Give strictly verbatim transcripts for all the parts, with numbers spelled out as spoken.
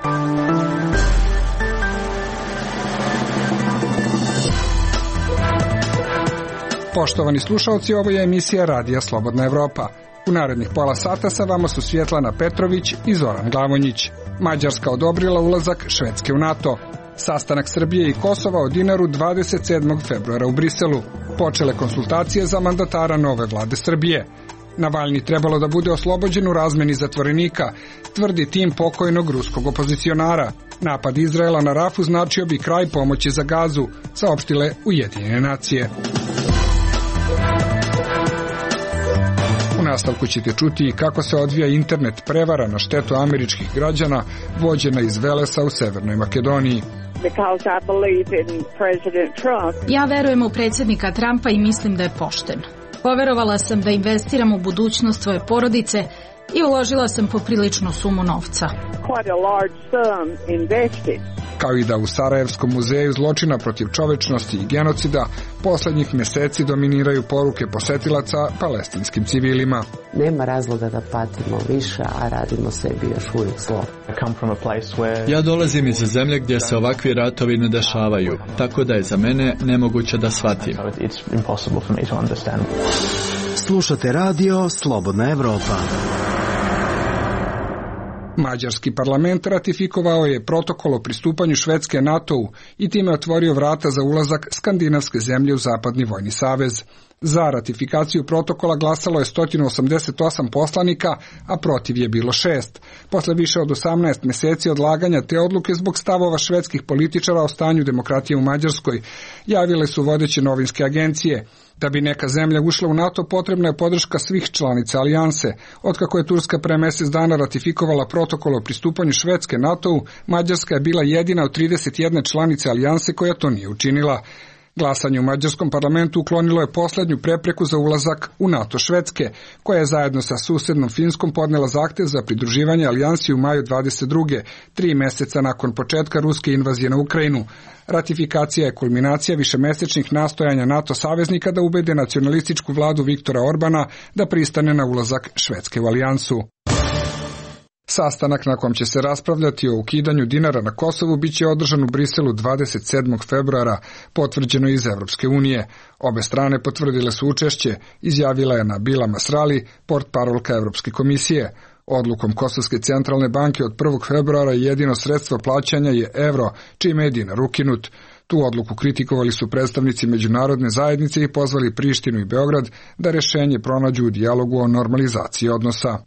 Poštovani slušalci, ovo je emisija Radija Slobodna Evropa. U narednih pola sata sa vama su Svjetlana Petrović i Zoran Glavonjić. Mađarska odobrila ulazak Švedske u NATO. Sastanak Srbije i Kosova o dinaru dvadeset sedmog februara u Briselu. Počele konsultacije za mandatara nove vlade Srbije. Navalni trebalo da bude oslobođen u razmeni zatvorenika, tvrdi tim pokojnog ruskog opozicionara. Napad Izraela na Rafu značio bi kraj pomoći za Gazu, saopštile Ujedinjene nacije. U nastavku ćete čuti kako se odvija internet prevara na štetu američkih građana vođena iz Velesa u Severnoj Makedoniji. Ja verujem u predsjednika Trumpa i mislim da je pošten. Poverovala sam da investiram u budućnost svoje porodice i uložila sam popriličnu sumu novca. Kao i da u Sarajevskom muzeju zločina protiv čovečnosti i genocida poslednjih meseci dominiraju poruke posetilaca palestinskim civilima. Nema razloga da patimo više, a radimo sebi još uvijek zlo. Ja dolazim iz zemlje gdje se ovakvi ratovi ne dešavaju, tako da je za mene nemoguće da shvatim. Slušate radio Slobodna Evropa. Mađarski parlament ratifikovao je protokol o pristupanju Švedske NATO-u i time otvorio vrata za ulazak skandinavske zemlje u Zapadni vojni savez. Za ratifikaciju protokola glasalo je sto osamdeset osam poslanika, a protiv je bilo šest. Posle više od osamnaest meseci odlaganja te odluke zbog stavova švedskih političara o stanju demokratije u Mađarskoj, javile su vodeće novinske agencije. Da bi neka zemlja ušla u NATO, potrebna je podrška svih članica alijanse. Otkako je Turska pre mesec dana ratifikovala protokol o pristupanju Švedske NATO-u, Mađarska je bila jedina od trideset jedne članice alijanse koja to nije učinila. Glasanje u mađarskom parlamentu uklonilo je poslednju prepreku za ulazak u NATO Švedske, koja je zajedno sa susednom Finskom podnela zahtev za pridruživanje alijansi u maju dvadeset druge, tri meseca nakon početka ruske invazije na Ukrajinu. Ratifikacija je kulminacija višemesečnih nastojanja NATO saveznika da ubede nacionalističku vladu Viktora Orbana da pristane na ulazak Švedske u alijansu. Sastanak na kom će se raspravljati o ukidanju dinara na Kosovu biće održan u Briselu dvadeset sedmog februara, potvrđeno iz Evropske unije. Obe strane potvrdile su učešće, izjavila je Nabila Masrali, portparolka Evropske komisije. Odlukom Kosovske centralne banke od prvog februara jedino sredstvo plaćanja je evro, čime je dinar ukinut. Tu odluku kritikovali su predstavnici međunarodne zajednice i pozvali Prištinu i Beograd da rešenje pronađu u dijalogu o normalizaciji odnosa.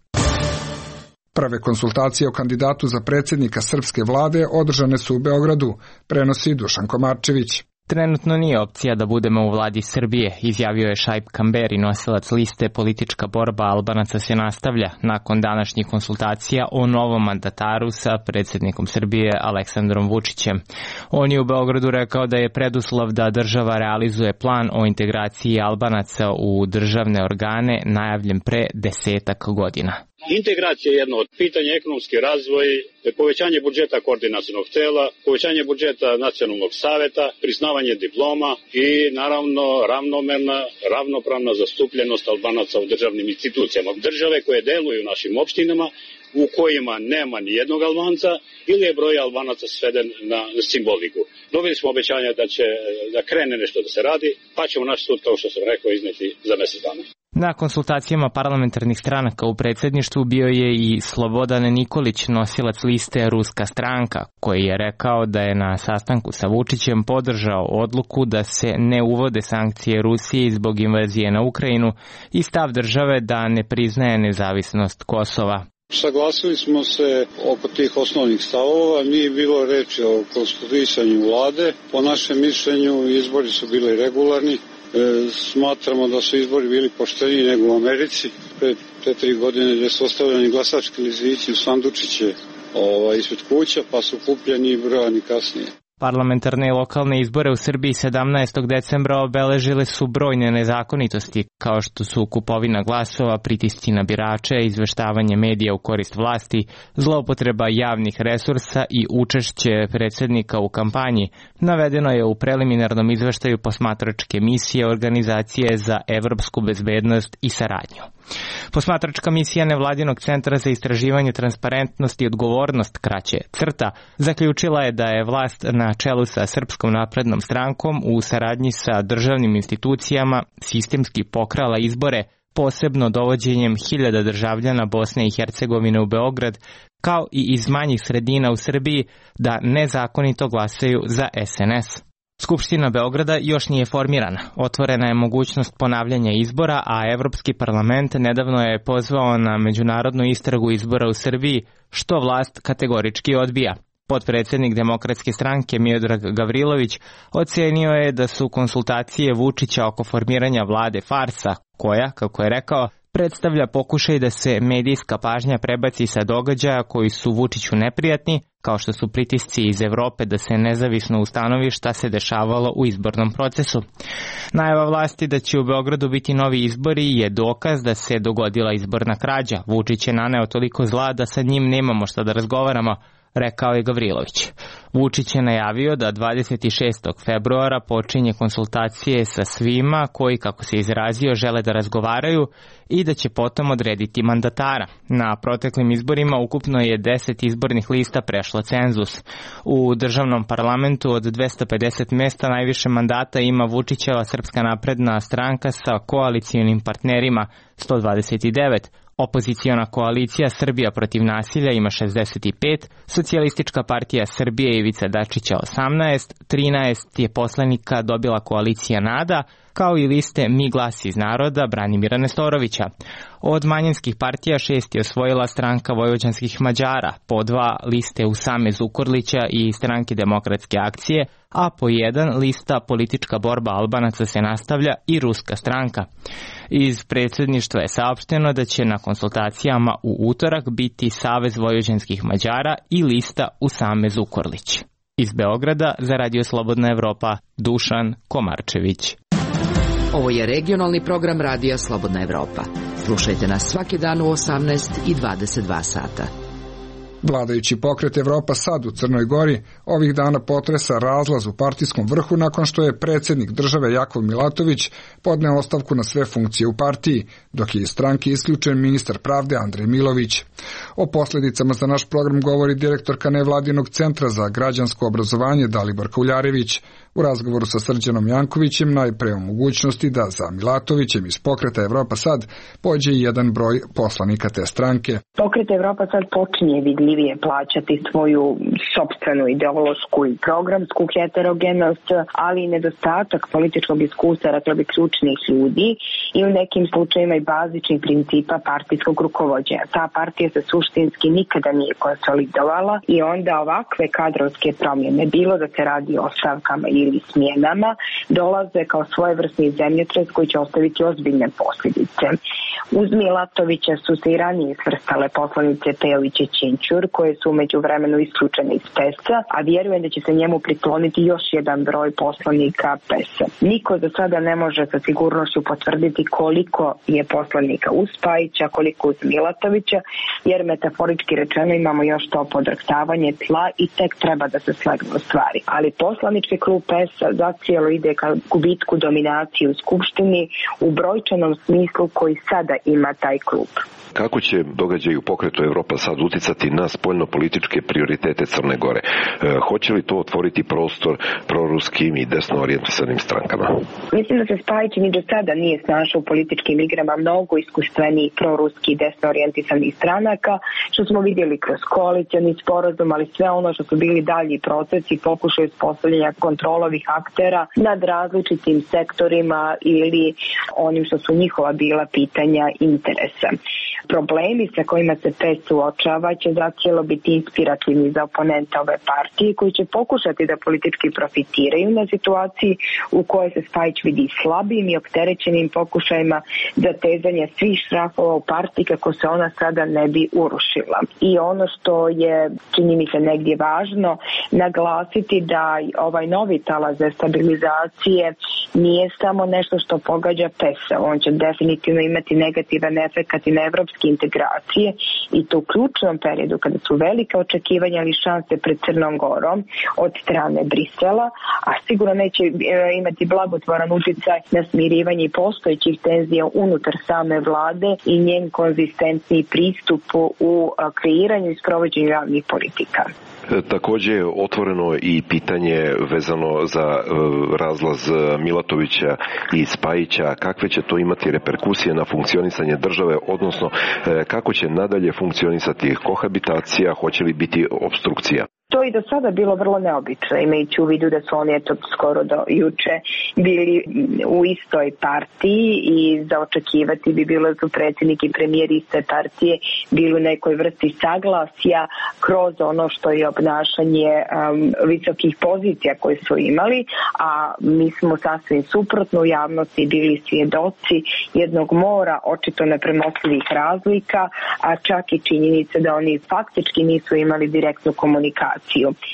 Prve konsultacije o kandidatu za predsjednika srpske vlade održane su u Beogradu, prenosi Dušan Komarčević. Trenutno nije opcija da budemo u vladi Srbije, izjavio je Šaip Kamberi, nosilac liste Politička borba Albanaca se nastavlja, nakon današnjih konsultacija o novom mandataru sa predsjednikom Srbije Aleksandrom Vučićem. On je u Beogradu rekao da je preduslov da država realizuje plan o integraciji Albanaca u državne organe najavljen pre desetak godina. Integracija je jedno od pitanja, ekonomski razvoj, povećanje budžeta koordinacionog tela, povećanje budžeta nacionalnog saveta, priznavanje diploma i naravno ravnomerna, ravnopravna zastupljenost Albanaca u državnim institucijama. Države koje deluju u našim opštinama u kojima nema ni jednog Albanca ili je broj Albanaca sveden na simboliku. Dobili smo obećanja da će da krene nešto da se radi, pa ćemo naš sud, kao što sam rekao, izneti za mjesec dana. Na konsultacijama parlamentarnih stranaka u predsjedništvu bio je i Slobodan Nikolić, nosilac liste Ruska stranka, koji je rekao da je na sastanku sa Vučićem podržao odluku da se ne uvode sankcije Rusiji zbog invazije na Ukrajinu i stav države da ne priznaje nezavisnost Kosova. Saglasili smo se oko tih osnovnih stavova, nije bilo reči o konstituisanju vlade. Po našem mišljenju izbori su bili regularni. E, smatramo da su izbori bili pošteniji nego u Americi. Pre te tri godine gdje su ostavljeni glasački listići u sandučiće ovaj, ispred kuća, pa su kupljeni i brojani kasnije. Parlamentarne i lokalne izbore u Srbiji sedamnaestog decembra obeležile su brojne nezakonitosti, kao što su kupovina glasova, pritisci na birače, izveštavanje medija u korist vlasti, zloupotreba javnih resursa i učešće predsjednika u kampanji, navedeno je u preliminarnom izveštaju posmatračke misije Organizacije za evropsku bezbednost i saradnju. Posmatračka misija Nevladinog centra za istraživanje transparentnosti i odgovornost, kraće CRTA, zaključila je da je vlast na čelu sa Srpskom naprednom strankom u saradnji sa državnim institucijama sistemski pokrala izbore, posebno dovođenjem hiljada državljana Bosne i Hercegovine u Beograd, kao i iz manjih sredina u Srbiji da nezakonito glasaju za S N S. Skupština Beograda još nije formirana. Otvorena je mogućnost ponavljanja izbora, a Evropski parlament nedavno je pozvao na međunarodnu istragu izbora u Srbiji, što vlast kategorički odbija. Potpredsjednik Demokratske stranke Miodrag Gavrilović ocenio je da su konsultacije Vučića oko formiranja vlade farsa, koja, kako je rekao, predstavlja pokušaj da se medijska pažnja prebaci sa događaja koji su Vučiću neprijatni, kao što su pritisci iz Evrope da se nezavisno ustanovi šta se dešavalo u izbornom procesu. Najava vlasti da će u Beogradu biti novi izbori je dokaz da se dogodila izborna krađa. Vučić je naneo toliko zla da sa njim nemamo šta da razgovaramo, rekao je Gavrilović. Vučić je najavio da dvadeset šestog februara počinje konsultacije sa svima koji, kako se izrazio, žele da razgovaraju i da će potom odrediti mandatara. Na proteklim izborima ukupno je deset izbornih lista prešlo cenzus. U državnom parlamentu od dvesta pedeset mesta najviše mandata ima Vučićeva Srpska napredna stranka sa koalicijonim partnerima sto dvadeset devet, Opoziciona koalicija Srbija protiv nasilja ima šezdeset pet, Socijalistička partija Srbije Ivice Dačića osamnaest, trinaest je poslanika dobila koalicija NADA, kao i liste Mi glas iz naroda Branimira Nestorovića. Od manjinskih partija šest je osvojila stranka Vojvođanskih Mađara, po dva liste Usame Zukorlića i stranke Demokratske akcije, a po jedan lista Politička borba Albanaca se nastavlja i Ruska stranka. Iz predsjedništva je saopšteno da će na konsultacijama u utorak biti Savez Vojvođanskih Mađara i lista Usame Zukorlić. Iz Beograda za Radio Slobodna Evropa, Dušan Komarčević. Ovo je regionalni program Radija Slobodna Evropa. Slušajte nas svaki dan u osamnaest i dvadeset dva sata. Vladajući pokret Evropa sad u Crnoj Gori ovih dana potresa razlaz u partijskom vrhu nakon što je predsjednik države Jakov Milatović podneo ostavku na sve funkcije u partiji, dok je iz stranke isključen ministar pravde Andrej Milović. O posljedicama za naš program govori direktorka Nevladinog centra za građansko obrazovanje Daliborka Uljarević u razgovoru sa Srđanom Jankovićem, najpre o mogućnosti da za Milatovićem iz pokreta Evropa sad pođe i jedan broj poslanika te stranke. Pokret Evropa sad počinje vidljivije plaćati svoju sopstvenu ideološku i programsku heterogenost, ali i nedostatak političkog iskustva, rekla bi, ključnih ljudi i u nekim slučajima i bazičnih principa partijskog rukovođenja. Ta partija se suštinski nikada nije konsolidovala i onda ovakve kadrovske promjene, bilo da se radi o ostavkama ili smjenama, dolaze kao svojevrsni zemljotres koji će ostaviti ozbiljne posljedice. Uz Milatovića su se i ranije svrstale poslanice Pejović i Ćinčur, koje su umeđu vremenu isključene iz P E S-a, a vjerujem da će se njemu prikloniti još jedan broj poslanika P E S-a. Niko za sada ne može sa sigurnošću potvrditi koliko je poslanika uz Pajića, koliko uz Milatovića, jer metaforički rečeno imamo još to podrhtavanje tla i tek treba da se slegnu stvari. Ali poslanički klub P E S-a zacijelo ide ka gubitku dominacije u Skupštini u brojčanom smislu koji sada ima taj klub. Kako će događaj u pokretu Evropa sad uticati na spoljno-političke prioritete Crne Gore? E, hoće li to otvoriti prostor proruskim i desno orijentisanim strankama? Mislim da se Spajić ni do sada nije snašao u političkim igrama mnogo iskustvenijih proruski i desno orijentisanih stranaka, što smo vidjeli kroz koalicioni sporazum, ali sve ono što su bili dalji procesi, pokušaj uspostavljanja kontrolovih aktera nad različitim sektorima ili onim što su njihova bila pitanja interesa. Problemi sa kojima se P E S suočava će zacijelo biti inspirativni za oponenta ove partije koji će pokušati da politički profitiraju na situaciji u kojoj se Spajić vidi slabim i opterećenim pokušajima zatezanja svih šrafova u partiji kako se ona sada ne bi urušila. I ono što je, čini mi se, negdje važno naglasiti da ovaj novi talas destabilizacije nije samo nešto što pogađa P E S-a. On će definitivno imati negativan efekt i na evropskom evropske integracije i to u ključnom periodu kada su velike očekivanja ali šanse pred Crnom Gorom od strane Brisela, a sigurno neće imati blagotvoran uticaj na smirivanje postojećih tenzija unutar same vlade i njen konzistentni pristup u kreiranju i sprovođenju javnih politika. Također je otvoreno i pitanje vezano za razlaz Milatovića i Spajića. Kakve će to imati reperkusije na funkcionisanje države, odnosno kako će nadalje funkcionisati kohabitacija, hoće li biti obstrukcija? To i do sada bilo vrlo neobično, imajući u vidu da su oni eto skoro do juče bili u istoj partiji i za očekivati bi bilo da su predsjednik i premijer iste partije bili u nekoj vrsti saglasja kroz ono što je obnašanje um, visokih pozicija koje su imali, a mi smo sasvim suprotno u javnosti bili svjedoci jednog mora očito nepremostivih razlika, a čak i činjenice da oni faktički nisu imali direktnu komunikaciju.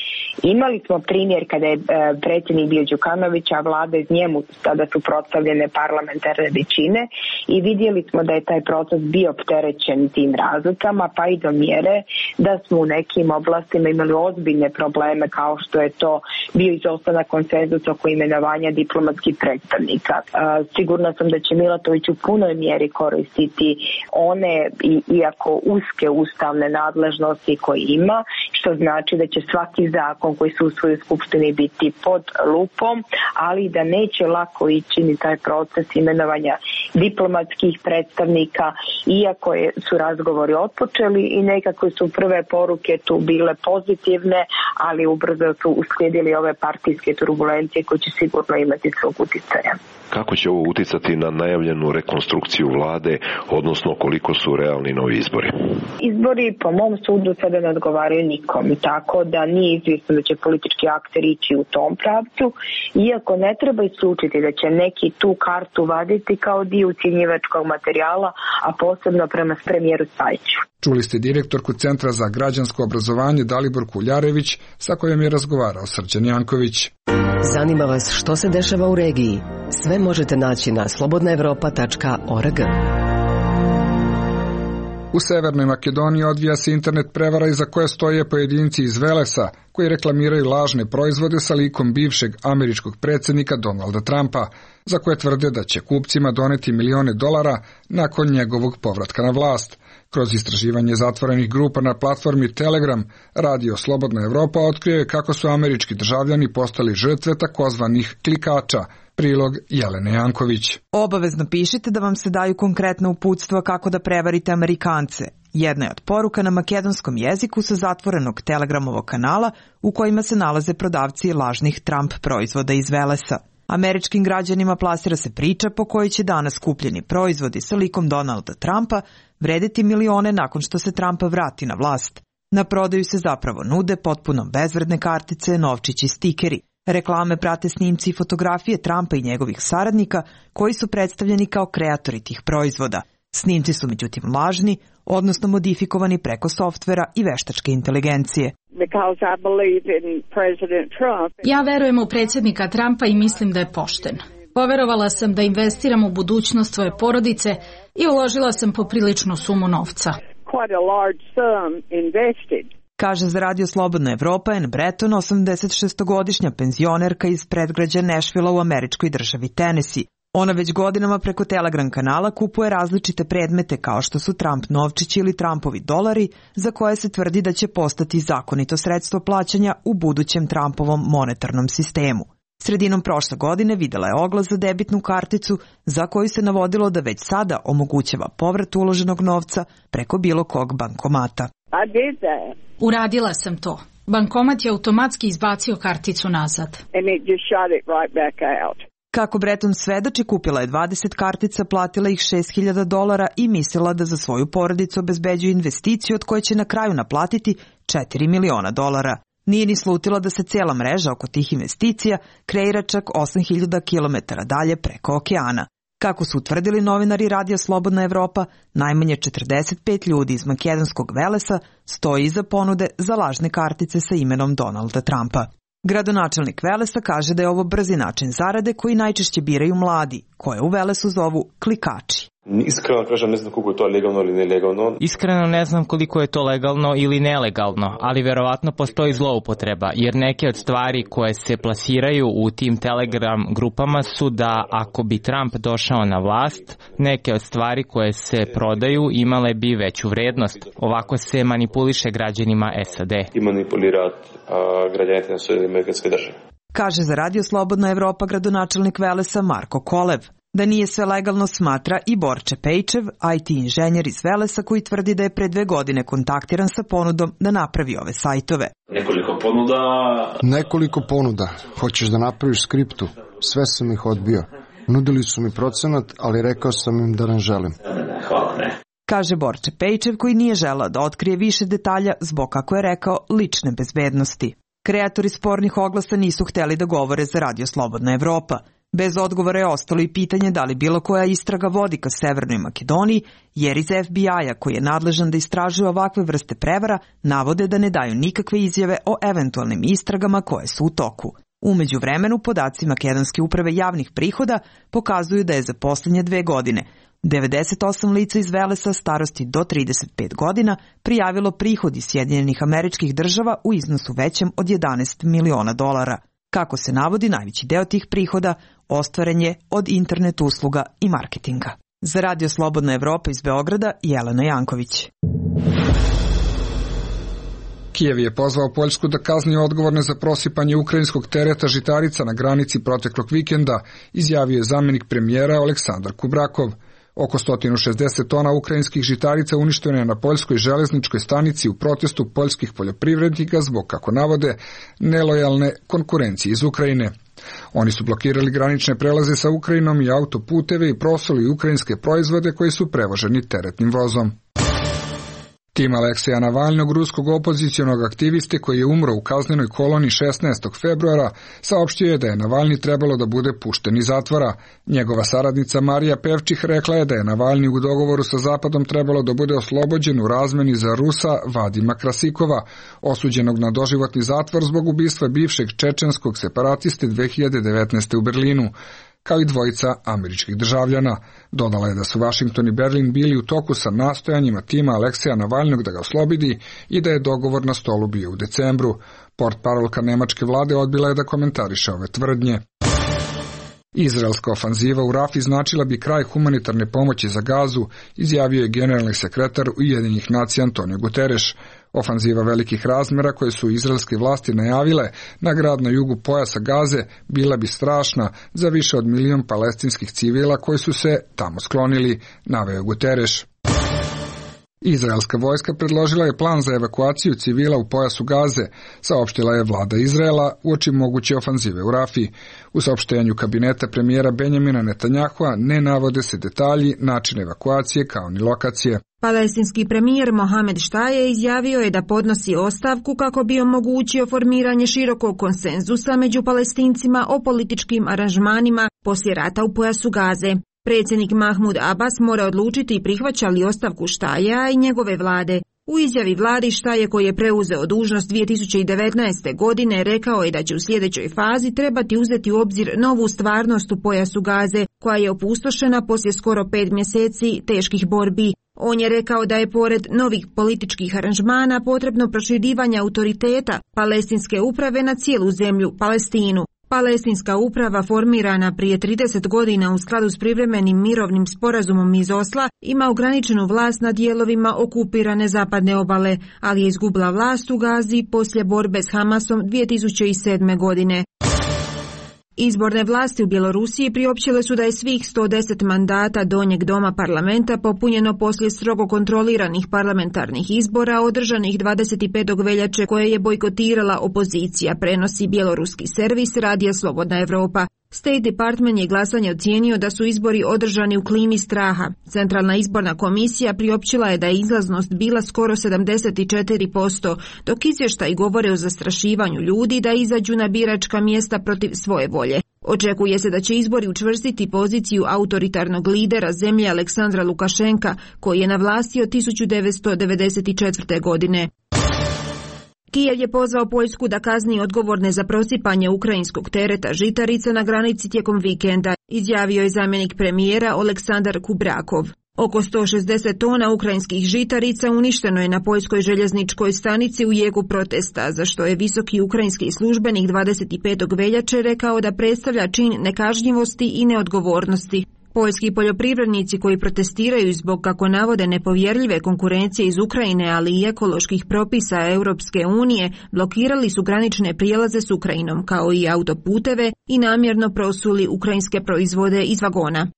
Imali smo primjer kada je predsjednik bio Đukanović, a vlada iz njemu tada su prostavljene parlamentarne većine i vidjeli smo da je taj proces bio opterećen tim razlikama, pa i do mjere da smo u nekim oblastima imali ozbiljne probleme kao što je to bio izostanak konsenzusa oko imenovanja diplomatskih predstavnika. Sigurna sam da će Milatović u punoj mjeri koristiti one, iako uske ustavne nadležnosti koje ima, što znači da će svaki zakon koji se usvoji u Skupštini biti pod lupom, ali da neće lako ići ni taj proces imenovanja diplomatskih predstavnika, iako je, su razgovori otpočeli i nekako su prve poruke tu bile pozitivne, ali ubrzo su uslijedili ove partijske turbulencije koje će sigurno imati svog uticaja. Kako će ovo uticati na najavljenu rekonstrukciju vlade, odnosno koliko su realni novi izbori? Izbori po mom sudu sada ne odgovaraju nikom, tako da nije izvjesno da će politički akteri ići u tom pravcu, iako ne treba isključiti da će neki tu kartu vaditi kao dio ucjenjivačkog materijala, a posebno prema premijeru Spajiću. Čuli ste direktorku Centra za građansko obrazovanje Daliborku Uljarević, sa kojom je razgovarao Srđan Janković. Zanima vas što se dešava u regiji? Sve možete naći na slobodna evropa tačka org. U Severnoj Makedoniji odvija se internet prevara iza koje stoje pojedinci iz Velesa koji reklamiraju lažne proizvode sa likom bivšeg američkog predsjednika Donalda Trumpa, za koje tvrde da će kupcima doneti milione dolara nakon njegovog povratka na vlast. Kroz istraživanje zatvorenih grupa na platformi Telegram, Radio Slobodna Evropa otkrio je kako su američki državljani postali žrtve takozvanih klikača. Prilog Jelene Janković. Obavezno pišite da vam se daju konkretna uputstva kako da prevarite Amerikance. Jedna je od poruka na makedonskom jeziku sa zatvorenog Telegramovog kanala u kojima se nalaze prodavci lažnih Trump proizvoda iz Velesa. Američkim građanima plasira se priča po kojoj će danas kupljeni proizvodi sa likom Donalda Trumpa vredeti milione nakon što se Trump vrati na vlast. Na prodaju se zapravo nude potpuno bezvredne kartice, novčići, stikeri. Reklame prate snimci i fotografije Trumpa i njegovih saradnika koji su predstavljeni kao kreatori tih proizvoda. Snimci su međutim lažni, odnosno modifikovani preko softvera i veštačke inteligencije. Ja verujem u predsjednika Trumpa i mislim da je pošten. Poverovala sam da investiram u budućnost svoje porodice i uložila sam popriličnu sumu novca. Kaže za Radio Slobodna Evropa Ann Breton, osamdesetšestogodišnja penzionerka iz predgrađa Nashvilla u američkoj državi Tennessee. Ona već godinama preko Telegram kanala kupuje različite predmete kao što su Trump novčići ili Trumpovi dolari, za koje se tvrdi da će postati zakonito sredstvo plaćanja u budućem Trumpovom monetarnom sistemu. Sredinom prošle godine videla je oglas za debitnu karticu za koju se navodilo da već sada omogućava povrat uloženog novca preko bilo kog bankomata. Uradila sam to. Bankomat je automatski izbacio karticu nazad. Kako Breton svedoči, kupila je dvadeset kartica, platila ih šest hiljada dolara i mislila da za svoju porodicu obezbeđuje investiciju od koje će na kraju naplatiti četiri miliona dolara. Nije ni slutila da se cijela mreža oko tih investicija kreira čak osam hiljada kilometara dalje preko okeana. Kako su utvrdili novinari Radija Slobodna Evropa, najmanje četrdeset pet ljudi iz makedonskog Velesa stoji iza ponude za lažne kartice sa imenom Donalda Trumpa. Gradonačelnik Velesa kaže da je ovo brzi način zarade koji najčešće biraju mladi, koje u Velesu zovu klikači. Iskreno kažem, ne znam koliko je to legalno ili nelegalno. Iskreno ne znam koliko je to legalno ili nelegalno, ali verovatno postoji zloupotreba, jer neke od stvari koje se plasiraju u tim Telegram grupama su da ako bi Trump došao na vlast, neke od stvari koje se prodaju imale bi veću vrednost. Ovako se manipuliše građanima S A D. I manipulirati građanite na Sjedinjenih Američkih Država. Kaže za Radio Slobodna Evropa gradonačelnik Velesa Marko Kolev. Da nije sve legalno smatra i Borče Pejčev, I T inženjer iz Velesa koji tvrdi da je pre dve godine kontaktiran sa ponudom da napravi ove sajtove. Nekoliko ponuda. Nekoliko ponuda. Hoćeš da napraviš skriptu? Sve sam ih odbio. Nudili su mi procenat, ali rekao sam im da ne želim. Hvala, ne. Kaže Borče Pejčev koji nije želao da otkrije više detalja zbog, kako je rekao, lične bezbednosti. Kreatori spornih oglasa nisu hteli da govore za Radio Slobodna Evropa. Bez odgovora je ostalo i pitanje da li bilo koja istraga vodi ka Severnoj Makedoniji, jer iz F B I-a koji je nadležan da istražuje ovakve vrste prevara, navode da ne daju nikakve izjave o eventualnim istragama koje su u toku. Umeđu vremenu, podaci Makedonske uprave javnih prihoda pokazuju da je za poslednje dve godine devedeset osam lica iz Velesa starosti do trideset pet godina prijavilo prihod iz Sjedinjenih Američkih Država u iznosu većem od jedanaest miliona dolara. Kako se navodi, najveći deo tih prihoda ostvaren je od internet usluga i marketinga. Za Radio Slobodna Evropa iz Beograda, Jelena Janković. Kijev je pozvao Poljsku da kazni odgovorne za prosipanje ukrajinskog tereta žitarica na granici proteklog vikenda, izjavio je zamenik premijera Aleksandar Kubrakov. Oko sto šezdeset tona ukrajinskih žitarica uništeno je na poljskoj železničkoj stanici u protestu poljskih poljoprivrednika zbog, kako navode, nelojalne konkurencije iz Ukrajine. Oni su blokirali granične prelaze sa Ukrajinom i autoputeve i prosuli ukrajinske proizvode koji su prevoženi teretnim vozom. Tim Alekseja Navalnog, ruskog opozicionog aktiviste koji je umro u kaznenoj koloni šesnaestog februara, saopštio je da je Navalni trebalo da bude pušten iz zatvora. Njegova saradnica Marija Pevčih rekla je da je Navalni u dogovoru sa Zapadom trebalo da bude oslobođen u razmeni za Rusa Vadima Krasikova, osuđenog na doživotni zatvor zbog ubistva bivšeg čečenskog separatiste dve hiljade devetnaeste. u Berlinu, kao i dvojica američkih državljana. Dodala je da su Washington i Berlin bili u toku sa nastojanjima tima Alekseja Navalnog da ga oslobodi i da je dogovor na stolu bio u decembru. Portparolka nemačke vlade odbila je da komentariše ove tvrdnje. Izraelska ofanziva u Rafi značila bi kraj humanitarne pomoći za Gazu, izjavio je generalni sekretar Ujedinjenih nacija Antonio Guterres. Ofanziva velikih razmera koje su izraelske vlasti najavile na grad na jugu pojasa Gaze bila bi strašna za više od milion palestinskih civila koji su se tamo sklonili, naveo Guterres. Izraelska vojska predložila je plan za evakuaciju civila u pojasu Gaze, saopštila je vlada Izraela uoči moguće ofanzive u Rafi. U saopštenju kabineta premijera Benjamina Netanjahua ne navode se detalji, način evakuacije kao ni lokacije. Palestinski premijer Mohamed Štaje izjavio je da podnosi ostavku kako bi omogućio formiranje širokog konsenzusa među Palestincima o političkim aranžmanima poslije rata u pojasu Gaze. Predsjednik Mahmud Abbas mora odlučiti prihvaća li ostavku Štajeja i njegove vlade. U izjavi vladi Štaje, koji je preuzeo dužnost dvije tisuće devetnaeste. godine, rekao je da će u sljedećoj fazi trebati uzeti u obzir novu stvarnost u pojasu Gaze, koja je opustošena poslije skoro pet mjeseci teških borbi. On je rekao da je pored novih političkih aranžmana potrebno proširivanje autoriteta palestinske uprave na cijelu zemlju, Palestinu. Palestinska uprava, formirana prije trideset godina u skladu s privremenim mirovnim sporazumom iz Osla, ima ograničenu vlast nad dijelovima okupirane zapadne obale, ali je izgubila vlast u Gazi poslije borbe s Hamasom dvije tisuće sedme. godine. Izborne vlasti u Bjelorusiji priopćile su da je svih sto deset mandata donjeg doma parlamenta popunjeno poslije strogo kontroliranih parlamentarnih izbora održanih dvadeset petog veljače koje je bojkotirala opozicija, prenosi bjeloruski servis Radija Slobodna Evropa. State Department je glasanje ocijenio da su izbori održani u klimi straha. Centralna izborna komisija priopćila je da je izlaznost bila skoro sedamdeset četiri posto, dok izvještaji govore o zastrašivanju ljudi da izađu na biračka mjesta protiv svoje volje. Očekuje se da će izbori učvrstiti poziciju autoritarnog lidera zemlje Aleksandra Lukašenka, koji je na vlasti od tisuću devetsto devedeset četvrte. godine. Kijev je pozvao Poljsku da kazni odgovorne za prosipanje ukrajinskog tereta žitarica na granici tijekom vikenda, izjavio je zamjenik premijera Aleksandar Kubrakov. Oko sto šezdeset tona ukrajinskih žitarica uništeno je na poljskoj željezničkoj stanici u jeku protesta, za što je visoki ukrajinski službenik dvadeset petog veljače rekao da predstavlja čin nekažnjivosti i neodgovornosti. Poljski poljoprivrednici koji protestiraju zbog, kako navode, nepovjerljive konkurencije iz Ukrajine, ali i ekoloških propisa Europske unije, blokirali su granične prijelaze s Ukrajinom, kao i autoputeve, i namjerno prosuli ukrajinske proizvode iz vagona.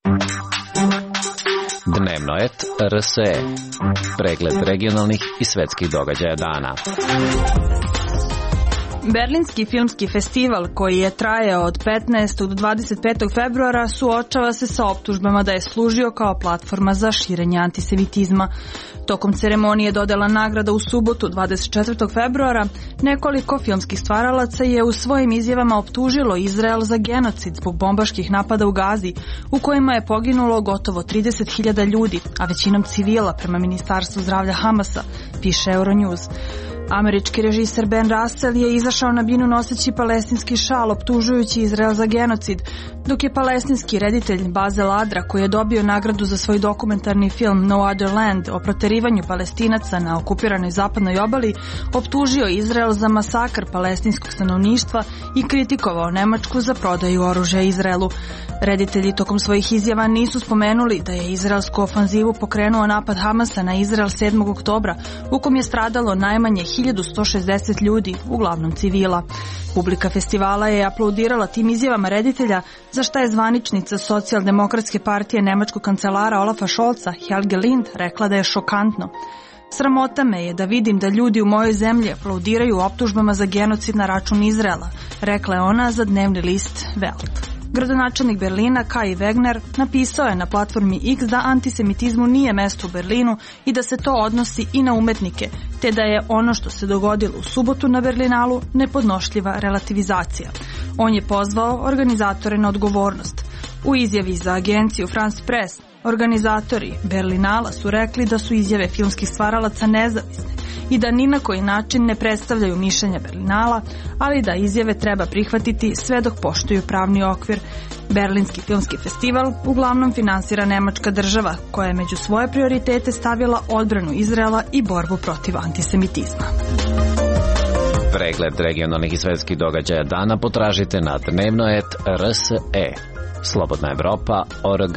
Dnevno et R S E. Pregled regionalnih i svetskih događaja dana. Berlinski filmski festival, koji je trajao od petnaestog do dvadeset petog februara, suočava se sa optužbama da je služio kao platforma za širenje antisemitizma. Tokom ceremonije dodela nagrada u subotu dvadeset četvrtog februara, nekoliko filmskih stvaralaca je u svojim izjavama optužilo Izrael za genocid zbog bombaških napada u Gazi, u kojima je poginulo gotovo trideset hiljada ljudi, a većinom civila, prema Ministarstvu zdravlja Hamasa, piše Euronews. Američki režiser Ben Russell je izašao na binu noseći palestinski šal optužujući Izrael za genocid, dok je palestinski reditelj Bazel Adra, koji je dobio nagradu za svoj dokumentarni film No Other Land o proterivanju Palestinaca na okupiranoj zapadnoj obali, optužio Izrael za masakr palestinskog stanovništva i kritikovao Nemačku za prodaju oružja Izraelu. Reditelji tokom svojih izjava nisu spomenuli da je izraelsku ofanzivu pokrenuo napad Hamasa na Izrael sedmog oktobra, u kom je stradalo najmanje hiljadu sto šezdeset ljudi, uglavnom civila. Publika festivala je aplaudirala tim izjavama reditelja, za šta je zvaničnica socijaldemokratske partije nemačkog kancelara Olafa Scholza, Helge Lind, rekla da je šokantno. Sramota me je da vidim da ljudi u mojoj zemlji aplaudiraju optužbama za genocid na račun Izraela, rekla je ona za dnevni list Welt. Gradonačelnik Berlina Kai Wegner napisao je na platformi X da antisemitizmu nije mesto u Berlinu i da se to odnosi i na umetnike, te da je ono što se dogodilo u subotu na Berlinalu nepodnošljiva relativizacija. On je pozvao organizatore na odgovornost. U izjavi za agenciju France Press, organizatori Berlinala su rekli da su izjave filmskih stvaralaca nezavisne i da ni na koji način ne predstavljaju mišljenja Berlinala, ali da izjave treba prihvatiti sve dok poštuju pravni okvir. Berlinski filmski festival uglavnom finansira nemačka država, koja je među svoje prioritete stavila odbranu Izraela i borbu protiv antisemitizma. Pregled regionalnih i svetskih događaja dana potražite na dnevno et R S E. Slobodna Evropa точка org.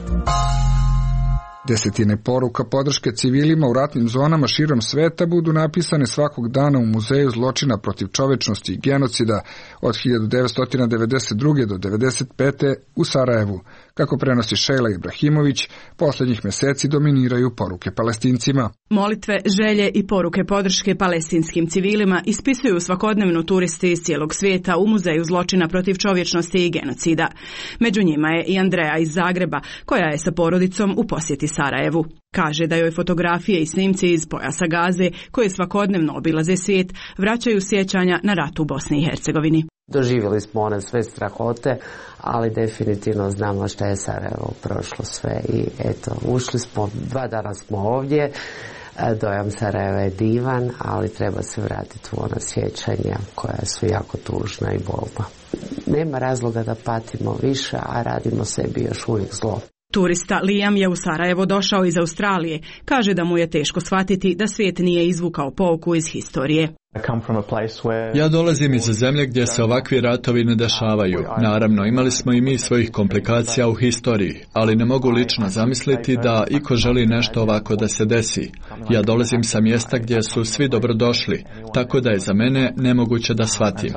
Desetine poruka podrške civilima u ratnim zonama širom sveta budu napisane svakog dana u Muzeju zločina protiv čovečnosti i genocida od hiljadu devetsto devedeset druge do devedeset pete u Sarajevu. Kako prenosi Šejla Ibrahimović, posljednjih meseci dominiraju poruke Palestincima. Molitve, želje i poruke podrške palestinskim civilima ispisuju svakodnevno turisti iz cijelog svijeta u Muzeju zločina protiv čovječnosti i genocida. Među njima je i Andreja iz Zagreba, koja je sa porodicom u posjeti Sarajevu. Kaže da joj fotografije i snimci iz pojasa Gaze, koje svakodnevno obilaze svijet, vraćaju sjećanja na rat u Bosni i Hercegovini. Doživjeli smo one sve strahote, ali definitivno znamo šta je Sarajevo prošlo sve i eto, ušli smo, dva dana smo ovdje, dojam Sarajeva je divan, ali treba se vratiti u ona sjećanja koja su jako tužna i bolna. Nema razloga da patimo više, a radimo sebi još uvijek zlo. Turista Liam je u Sarajevo došao iz Australije. Kaže da mu je teško shvatiti da svijet nije izvukao pouku iz historije. Ja dolazim iz zemlje gdje se ovakvi ratovi ne dešavaju. Naravno, imali smo i mi svojih komplikacija u historiji, ali ne mogu lično zamisliti da iko želi nešto ovako da se desi. Ja dolazim sa mjesta gdje su svi dobrodošli, tako da je za mene nemoguće da shvatim.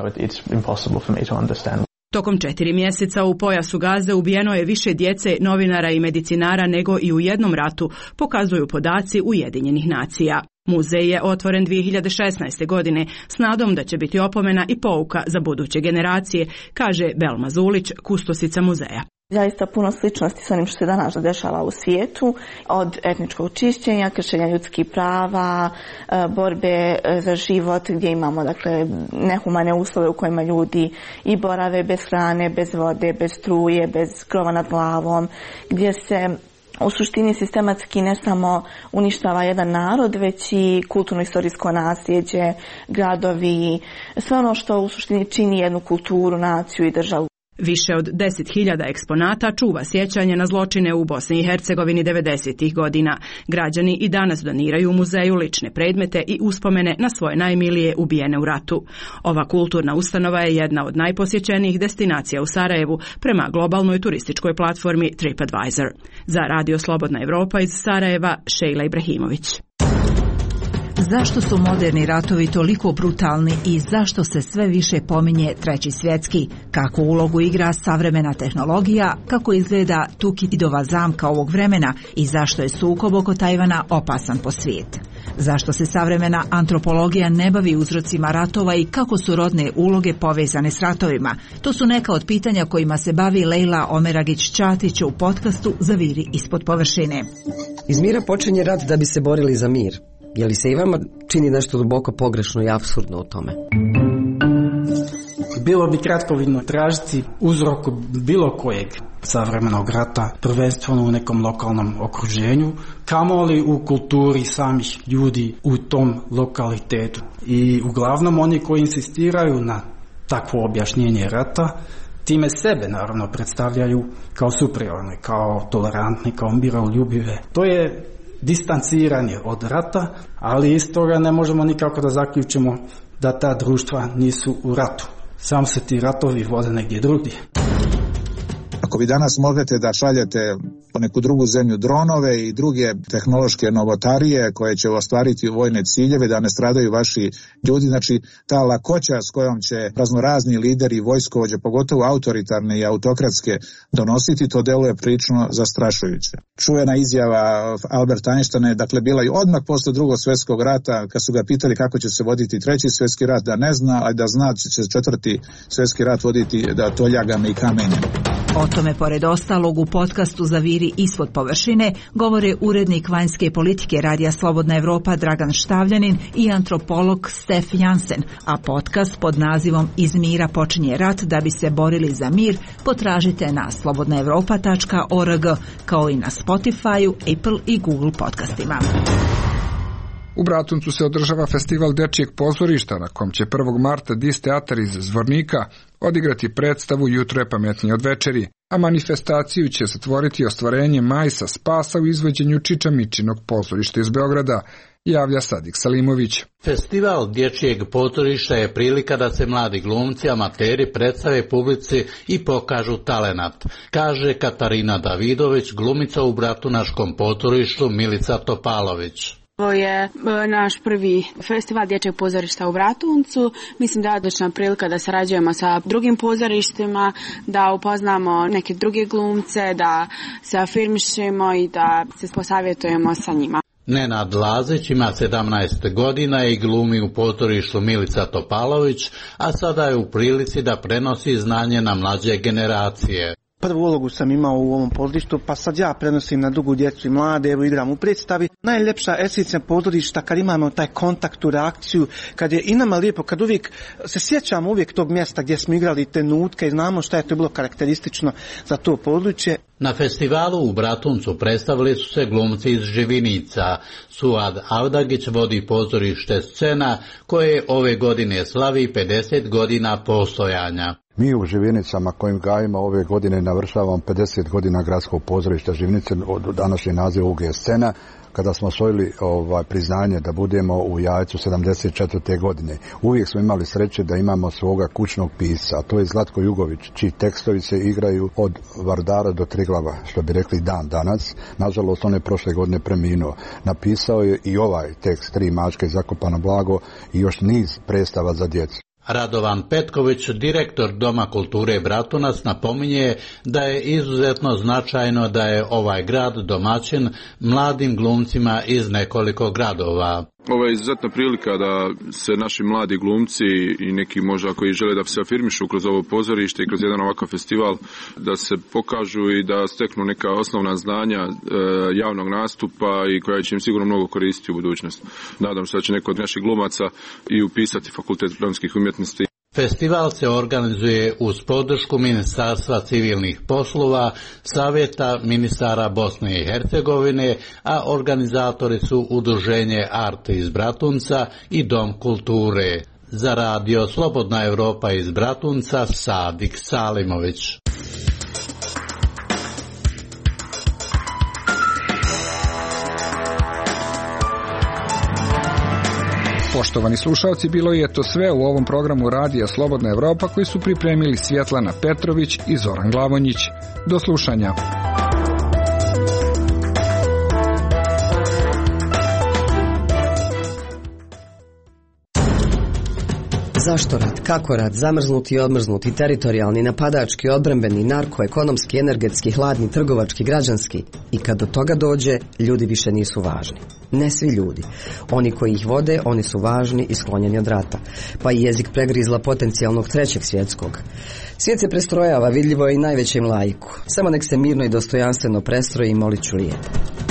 Tokom četiri mjeseca u pojasu Gaze ubijeno je više djece, novinara i medicinara nego i u jednom ratu, pokazuju podaci Ujedinjenih nacija. Muzej je otvoren dvije hiljade šesnaeste. godine s nadom da će biti opomena i pouka za buduće generacije, kaže Belma Zulić, kustosica muzeja. Zaista puno sličnosti s onim što se danas dešava u svijetu, od etničkog čišćenja, kršenja ljudskih prava, borbe za život gdje imamo dakle nehumane uslove u kojima ljudi i borave bez hrane, bez vode, bez struje, bez krova nad glavom, gdje se u suštini sistematski ne samo uništava jedan narod, već i kulturno-istorijsko nasljeđe, gradovi, sve ono što u suštini čini jednu kulturu, naciju i državu. Više od deset hiljada eksponata čuva sjećanje na zločine u Bosni i Hercegovini devedesetih godina. Građani i danas doniraju u muzeju lične predmete i uspomene na svoje najmilije ubijene u ratu. Ova kulturna ustanova je jedna od najposjećenijih destinacija u Sarajevu prema globalnoj turističkoj platformi TripAdvisor. Za Radio Slobodna Evropa iz Sarajeva, Šejla Ibrahimović. Zašto su moderni ratovi toliko brutalni i zašto se sve više pominje Treći svjetski? Kakvu ulogu igra savremena tehnologija? Kako izgleda Tukididova zamka ovog vremena? I zašto je sukob oko Tajvana opasan po svijet? Zašto se savremena antropologija ne bavi uzrocima ratova i kako su rodne uloge povezane s ratovima? To su neka od pitanja kojima se bavi Lejla Omeragić-Ćatić u podcastu Zaviri ispod površine. Iz mira počinje rat da bi se borili za mir. Je li se i vama čini nešto duboko pogrešno i apsurdno u tome? Bilo bi kratkovidno tražiti uzrok bilo kojeg savremenog rata, prvenstveno u nekom lokalnom okruženju, kamoli u kulturi samih ljudi u tom lokalitetu. I uglavnom oni koji insistiraju na takvo objašnjenje rata, time sebe naravno predstavljaju kao superiorne, kao tolerantne, kao miroljubive. To je distanciranje od rata, ali iz toga ne možemo nikako da zaključimo da ta društva nisu u ratu. Samo se ti ratovi vode negdje drugdje. Ako vi danas možete da šaljete po neku drugu zemlju dronove i druge tehnološke novotarije koje će ostvariti vojne ciljeve da ne stradaju vaši ljudi, znači ta lakoća s kojom će raznorazni lideri i vojskovođe, pogotovo autoritarne i autokratske, donositi, to deluje prilično zastrašujuće. Čuvena izjava Alberta Einsteina je dakle bila i odmah posle drugog svjetskog rata, kad su ga pitali kako će se voditi treći svjetski rat, da ne zna, a da zna će četvrti svjetski rat voditi da toljagama i kamenjem. O tome, pored ostalog, u podcastu Zaviri ispod površine govore urednik vanjske politike Radija Slobodna Evropa Dragan Štavljanin i antropolog Stef Jansen, a podcast pod nazivom Iz mira počinje rat da bi se borili za mir potražite na slobodna evropa tačka org, kao i na Spotify-u, Apple i Google podcastima. U Bratuncu se održava festival dečijeg pozorišta na kom će prvog marta Dis teatar iz Zvornika odigrati predstavu Jutro je pametnije od večeri, a manifestaciju će zatvoriti ostvarenje Majsa Spasa u izvođenju Čiča Mičinog pozorišta iz Beograda, javlja Sadik Salimović. Festival dječjeg pozorišta je prilika da se mladi glumci, amateri predstave publici i pokažu talenat, kaže Katarina Davidović, glumica u Bratunaškom pozorištu Milica Topalović. Ovo je naš prvi festival dječjeg pozorišta u Bratuncu. Mislim da je odlična prilika da sarađujemo sa drugim pozorištima, da upoznamo neke druge glumce, da se afirmišemo i da se posavjetujemo sa njima. Nenad Lazić ima sedamnaest godina i glumi u pozorištu Milica Topalović, a sada je u prilici da prenosi znanje na mlađe generacije. Prvu ulogu sam imao u ovom pozorištu, pa sad ja prenosim na drugu djecu i mlade, evo igram u predstavi. Najljepša esencija pozorišta kad imamo taj kontakt, tu reakciju, kad je i nama lijepo, kad uvijek se sjećamo uvijek tog mjesta gdje smo igrali te nutke i znamo šta je to bilo karakteristično za to područje. Na festivalu u Bratuncu predstavili su se glumci iz Živinica. Suad Avdagić vodi pozorište Scena koje ove godine slavi pedeset godina postojanja. Mi u Živinicama kojim gajimo ove godine navršavamo pedeset godina gradskog pozorišta Živinice, od današnji naziv ovog je Scena, kada smo osvojili ovaj, priznanje da budemo u Jajcu sedamdeset četvrte godine. Uvijek smo imali sreće da imamo svoga kućnog pisca, a to je Zlatko Jugović, čiji tekstovi se igraju od Vardara do Triglava, što bi rekli dan danas. Nažalost, on je prošle godine preminuo. Napisao je i ovaj tekst, Tri mačke i zakopano blago, i još niz predstava za djecu. Radovan Petković, direktor Doma kulture Bratunac, napominje da je izuzetno značajno da je ovaj grad domaćin mladim glumcima iz nekoliko gradova. Ovo je izuzetna prilika da se naši mladi glumci i neki možda koji žele da se afirmišu kroz ovo pozorište i kroz jedan ovakav festival, da se pokažu i da steknu neka osnovna znanja e, javnog nastupa i koja će im sigurno mnogo koristiti u budućnosti. Nadam se da će neko od naših glumaca i upisati Fakultet dramskih umjetnosti. Festival se organizuje uz podršku Ministarstva civilnih poslova, Savjeta ministara Bosne i Hercegovine, a organizatori su Udruženje Arte iz Bratunca i Dom kulture. Za radio Slobodna Evropa iz Bratunca, Sadik Salimović. Poštovani slušalci, bilo je to sve u ovom programu Radija Slobodna Evropa koji su pripremili Svjetlana Petrović i Zoran Glavonjić. Do slušanja. Zašto rat? Kako rat? Zamrznuti i odmrznuti, teritorijalni, napadački, odbrambeni, narkoekonomski, energetski, hladni, trgovački, građanski. I kad do toga dođe, ljudi više nisu važni. Ne svi ljudi. Oni koji ih vode, oni su važni i sklonjeni od rata. Pa i jezik pregrizla potencijalnog trećeg svjetskog. Svijet se prestrojava, vidljivo je i najvećem laiku. Samo nek se mirno i dostojanstveno prestroji i molit ću lijepo.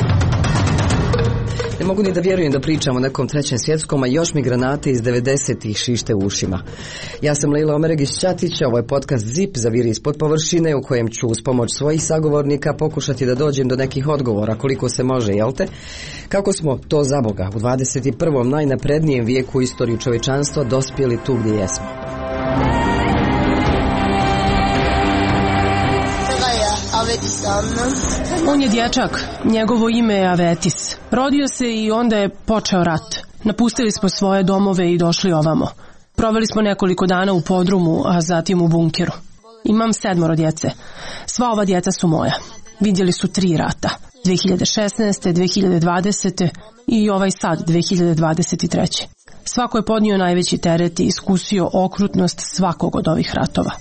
Ne mogu ni da vjerujem da pričam o nekom trećem svjetskom, a još mi granate iz devedesetih šište u ušima. Ja sam Leila Omereg iz Ćatića, ovo je podcast Zip za viri ispod površine u kojem ću uz pomoć svojih sagovornika pokušati da dođem do nekih odgovora koliko se može, jel te? Kako smo to za Boga u dvadeset i prvom najnaprednijem vijeku u istoriji čovječanstva dospjeli tu gdje jesmo? On je dječak, njegovo ime je Avetis. Rodio se i onda je počeo rat. Napustili smo svoje domove i došli ovamo. Proveli smo nekoliko dana u podrumu, a zatim u bunkeru. Imam sedmoro djece. Sva ova djeca su moja. Vidjeli su tri rata. dvije hiljade šesnaeste. dvije hiljade dvadesete. i ovaj sad, dvije hiljade dvadeset treće. Svako je podnio najveći teret i iskusio okrutnost svakog od ovih ratova.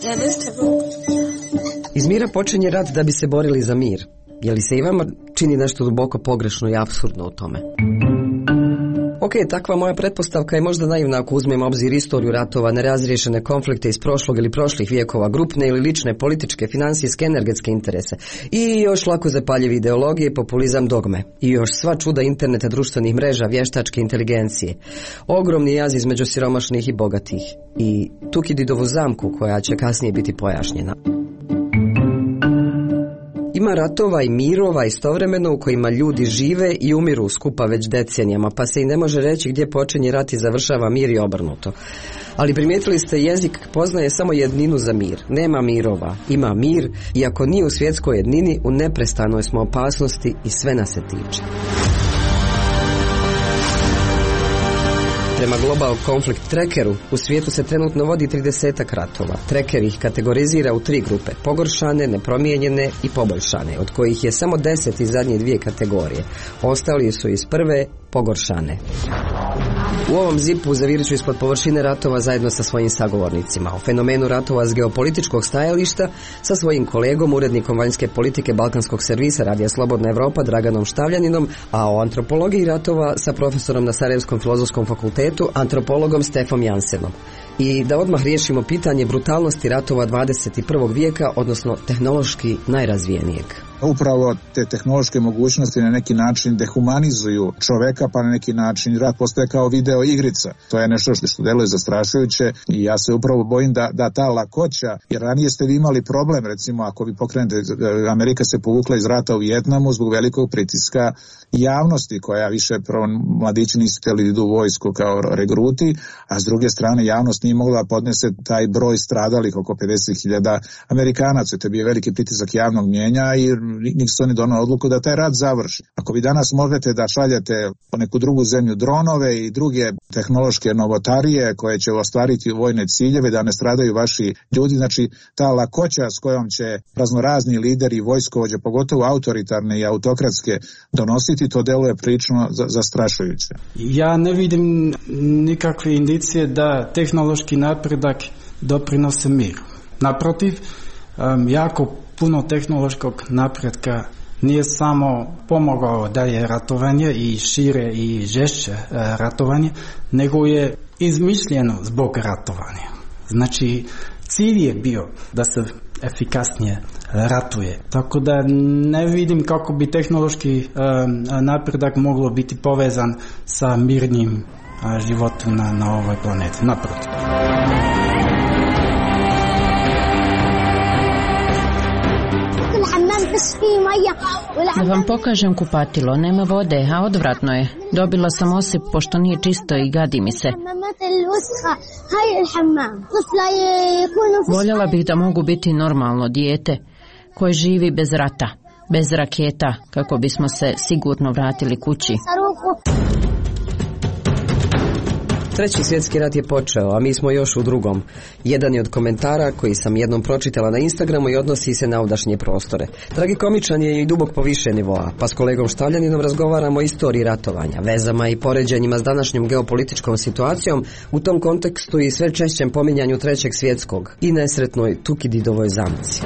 Iz mira počinje rat da bi se borili za mir. Je li se i vama čini nešto duboko pogrešno i apsurdno u tome? Ok, takva moja pretpostavka je možda naivna ako uzmemo obzir istoriju ratova, nerazriješene konflikte iz prošlog ili prošlih vijekova, grupne ili lične, političke, financijske, energetske interese. I još lako zapaljive ideologije, populizam, dogme. I još sva čuda interneta, društvenih mreža, vještačke inteligencije. Ogromni jaz između siromašnih i bogatih. I Tukididovu zamku koja će kasnije biti pojašnjena. Ima ratova i mirova istovremeno u kojima ljudi žive i umiru skupa već decenijama, pa se i ne može reći gdje počinje rat i završava mir i obrnuto. Ali primijetili ste, jezik poznaje samo jedninu za mir. Nema mirova, ima mir, iako nije u svjetskoj jednini, u neprestanoj smo opasnosti i sve nas se tiče. Prema Global Conflict Trackeru, u svijetu se trenutno vodi tridesetak ratova. Tracker ih kategorizira u tri grupe, pogoršane, nepromijenjene i poboljšane, od kojih je samo deset iz zadnje dvije kategorije. Ostali su iz prve, pogoršane. U ovom zipu zavirit ću ispod površine ratova zajedno sa svojim sagovornicima. O fenomenu ratova s geopolitičkog stajališta sa svojim kolegom, urednikom vanjske politike Balkanskog servisa Radija Slobodna Evropa Draganom Štavljaninom, a o antropologiji ratova sa profesorom na Sarajevskom filozofskom fakultetu, antropologom Stefom Jansenom. I da odmah riješimo pitanje brutalnosti ratova dvadeset i prvog vijeka, odnosno tehnološki najrazvijenijeg. Upravo te tehnološke mogućnosti na neki način dehumanizuju čoveka, pa na neki način rat postaje kao video igrica. To je nešto što, što deluje zastrašujuće i ja se upravo bojim da, da ta lakoća, jer ranije ste vi imali problem, recimo ako vi pokrenete, Amerika se povukla iz rata u Vijetnamu zbog velikog pritiska javnosti koja više prvo mladići nisu htjeli idu u vojsku kao regruti, a s druge strane javnost nije mogla podnese taj broj stradalih oko pedeset hiljada Amerikanaca. To je bio veliki pritisak javnog mnijenja i Nixon je donao odluku da taj rat završi. Ako vi danas možete da šaljete po neku drugu zemlju dronove i druge tehnološke novotarije koje će ostvariti vojne ciljeve da ne stradaju vaši ljudi, znači ta lakoća s kojom će raznorazni lideri i vojskovođe, pogotovo autoritarne i autokratske, donositi, to deluje prilično zastrašujuće. Ja ne vidim nikakve indicije da tehnološki napredak doprinose miru. Naprotiv, um, jako puno tehnološkog napretka nije samo pomogao da je ratovanje i šire i žešće ratovanje, nego je izmišljeno zbog ratovanja. Znači, cilj je bio da se efikasnije ratuje. Tako da ne vidim kako bi tehnološki napredak moglo biti povezan sa mirnim životom na, na ovoj planeti. Naprotiv. Da vam pokažem kupatilo, nema vode, a odvratno je. Dobila sam osip pošto nije čisto i gadi mi se. Voljela bih da mogu biti normalno dijete koje živi bez rata, bez raketa, kako bismo se sigurno vratili kući. Treći svjetski rat je počeo, a mi smo još u drugom. Jedan je od komentara koji sam jednom pročitala na Instagramu i odnosi se na ovdašnje prostore. Tragikomičan je i dubok po više nivoa, pa s kolegom Štavljaninom razgovaramo o istoriji ratovanja, vezama i poređenjima s današnjom geopolitičkom situacijom, u tom kontekstu i sve češćem pominjanju trećeg svjetskog i nesretnoj Tukididovoj zamci.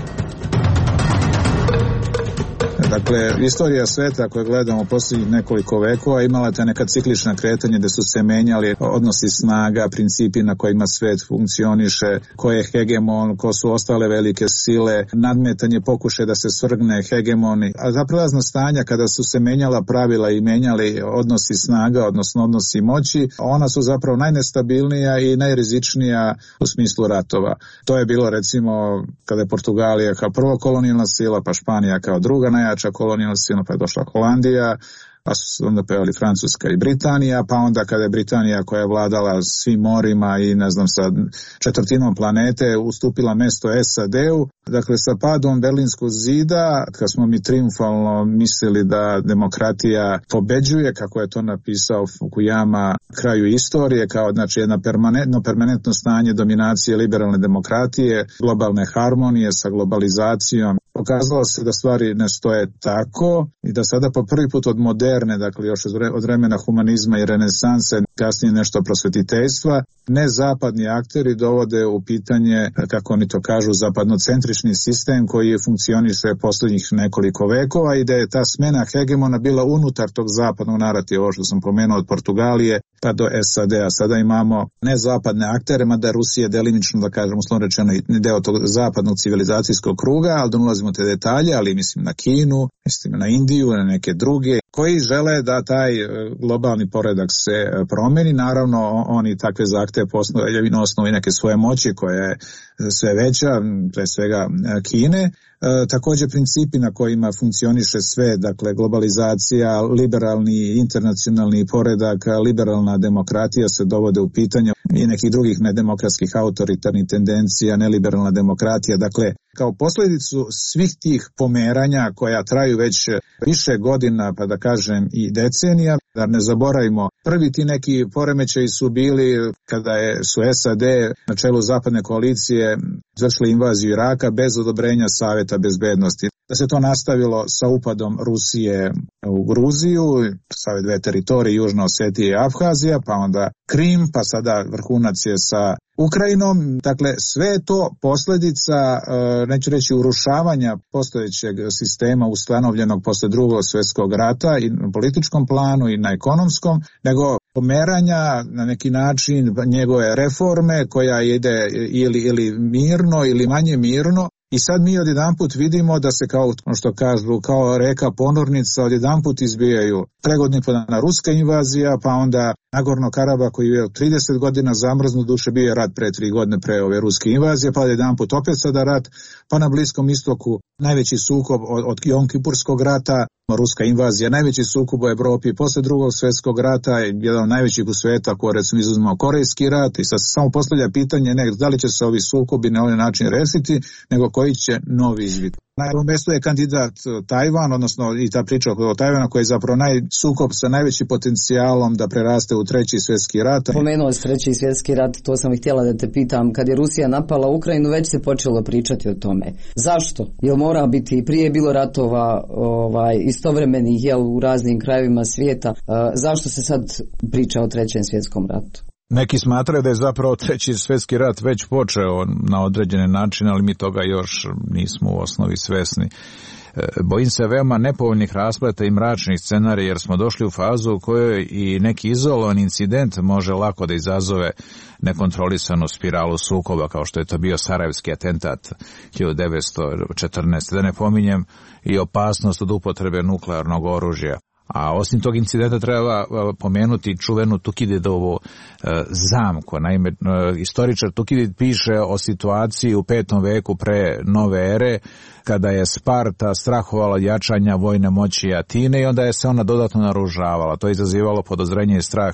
Dakle, istorija sveta koju gledamo posljednjih nekoliko vekova imala ta neka ciklična kretanja gdje su se menjali odnosi snaga, principi na kojima svet funkcioniše, ko je hegemon, ko su ostale velike sile, nadmetanje, pokušaj da se svrgne hegemoni. A za prelazna stanja kada su se menjala pravila i menjali odnosi snaga, odnosno odnosi moći, ona su zapravo najnestabilnija i najrizičnija u smislu ratova. To je bilo recimo kada je Portugalija kao prvo kolonijalna sila, pa Španija kao druga najjača kolonijalna sila, pa je došla Holandija, pa su onda pojavili Francuska i Britanija, pa onda kada je Britanija koja je vladala svim morima i ne znam sa četvrtinom planete ustupila mesto S A D-u. Dakle, sa padom Berlinskog zida, kad smo mi triumfalno mislili da demokratija pobeđuje, kako je to napisao Fukuyama, kraju istorije, kao znači jedno permanentno, permanentno stanje dominacije liberalne demokratije, globalne harmonije sa globalizacijom, pokazalo se da stvari ne stoje tako i da sada po prvi put od moderne, dakle još od vremena humanizma i renesanse, kasnije nešto prosvetiteljstva, nezapadni akteri dovode u pitanje, kako oni to kažu, zapadnocentrični sistem koji je funkcioniše posljednjih nekoliko vekova i da je ta smena hegemona bila unutar tog zapadnog narativa, ovo što sam pomenuo od Portugalije pa do S A D-a. Sada imamo nezapadne aktere, mada Rusija delimično, da kažem, uslovno rečeno, deo tog zapadnog civilizacijskog kruga, ali da ulazimo te detalje, ali mislim na Kinu, mislim na Indiju, na neke druge, koji žele da taj globalni poredak se promeni. Naravno, oni takve zahteve postavljaju na osnovi neke svoje moći koja je sve veća, pre svega Kine. E, također principi na kojima funkcioniše sve, dakle globalizacija, liberalni internacionalni poredak, liberalna demokratija se dovode u pitanje i nekih drugih nedemokratskih autoritarnih tendencija, neliberalna demokratija. Dakle, kao posljedicu svih tih pomeranja koja traju već više godina, pa da kažem i decenija, da ne zaboravimo, prvi ti neki poremećaji su bili kada je, su S A D na čelu zapadne koalicije izvršili invaziju Iraka bez odobrenja Savjeta bezbednosti. Da se to nastavilo sa upadom Rusije u Gruziju, sa ove dve teritorije, Južna Osetija i Abhazija, pa onda Krim, pa sada vrhunac je sa Ukrajinom. Dakle, sve je to posljedica, neću reći urušavanja postojećeg sistema ustanovljenog posle drugog svjetskog rata i na političkom planu i na ekonomskom, nego pomeranja na neki način njegove reforme koja ide ili, ili mirno ili manje mirno. I sad mi odjedanput vidimo da se, kao što kažu, kao reka ponornica odjedanput izbijaju pregodni na ruska invazija, pa onda Nagorno Karabah koji je trideset godina zamrznut, duše bio je rat pre tri godine pre ove ruske invazije, pa odjedanput opet sada rat, pa na Bliskom istoku najveći sukob od, od Jom Kipurskog rata, ruska invazija, najveći sukob u Evropi posle drugog svjetskog rata, jedan od najvećih u sveta, ako recimo izuzmemo Korejski rat, i sad se samo postavlja pitanje ne da li će se ovi sukobi na ovaj način rešiti, nego koji će novi izbiti. Na prvom mjestu je kandidat Tajvan, odnosno i ta priča o Tajvanu koji je zapravo naj, sukob sa najvećim potencijalom da preraste u treći svjetski rat. Pomenuo si treći svjetski rat, to sam i htjela da te pitam. Kad je Rusija napala Ukrajinu, već se počelo pričati o tome. Zašto? Jel mora biti, prije bilo ratova ovaj, istovremenih jel, u raznim krajevima svijeta, a, zašto se sad priča o trećem svjetskom ratu? Neki smatraju da je zapravo treći svjetski rat već počeo na određene načine, ali mi toga još nismo u osnovi svesni. Bojim se veoma nepovoljnih raspleta i mračnih scenarija jer smo došli u fazu u kojoj i neki izolovan incident može lako da izazove nekontrolisanu spiralu sukoba kao što je to bio Sarajevski atentat hiljadu devetsto četrnaeste. Da ne pominjem i opasnost od upotrebe nuklearnog oružja. A osim tog incidenta treba pomenuti čuvenu Tukididovu zamku. Naime, istoričar Tukidid piše o situaciji u petom veku pre nove ere, kada je Sparta strahovala jačanja vojne moći Atine i onda je se ona dodatno naoružavala. To je izazivalo podozrenje i strah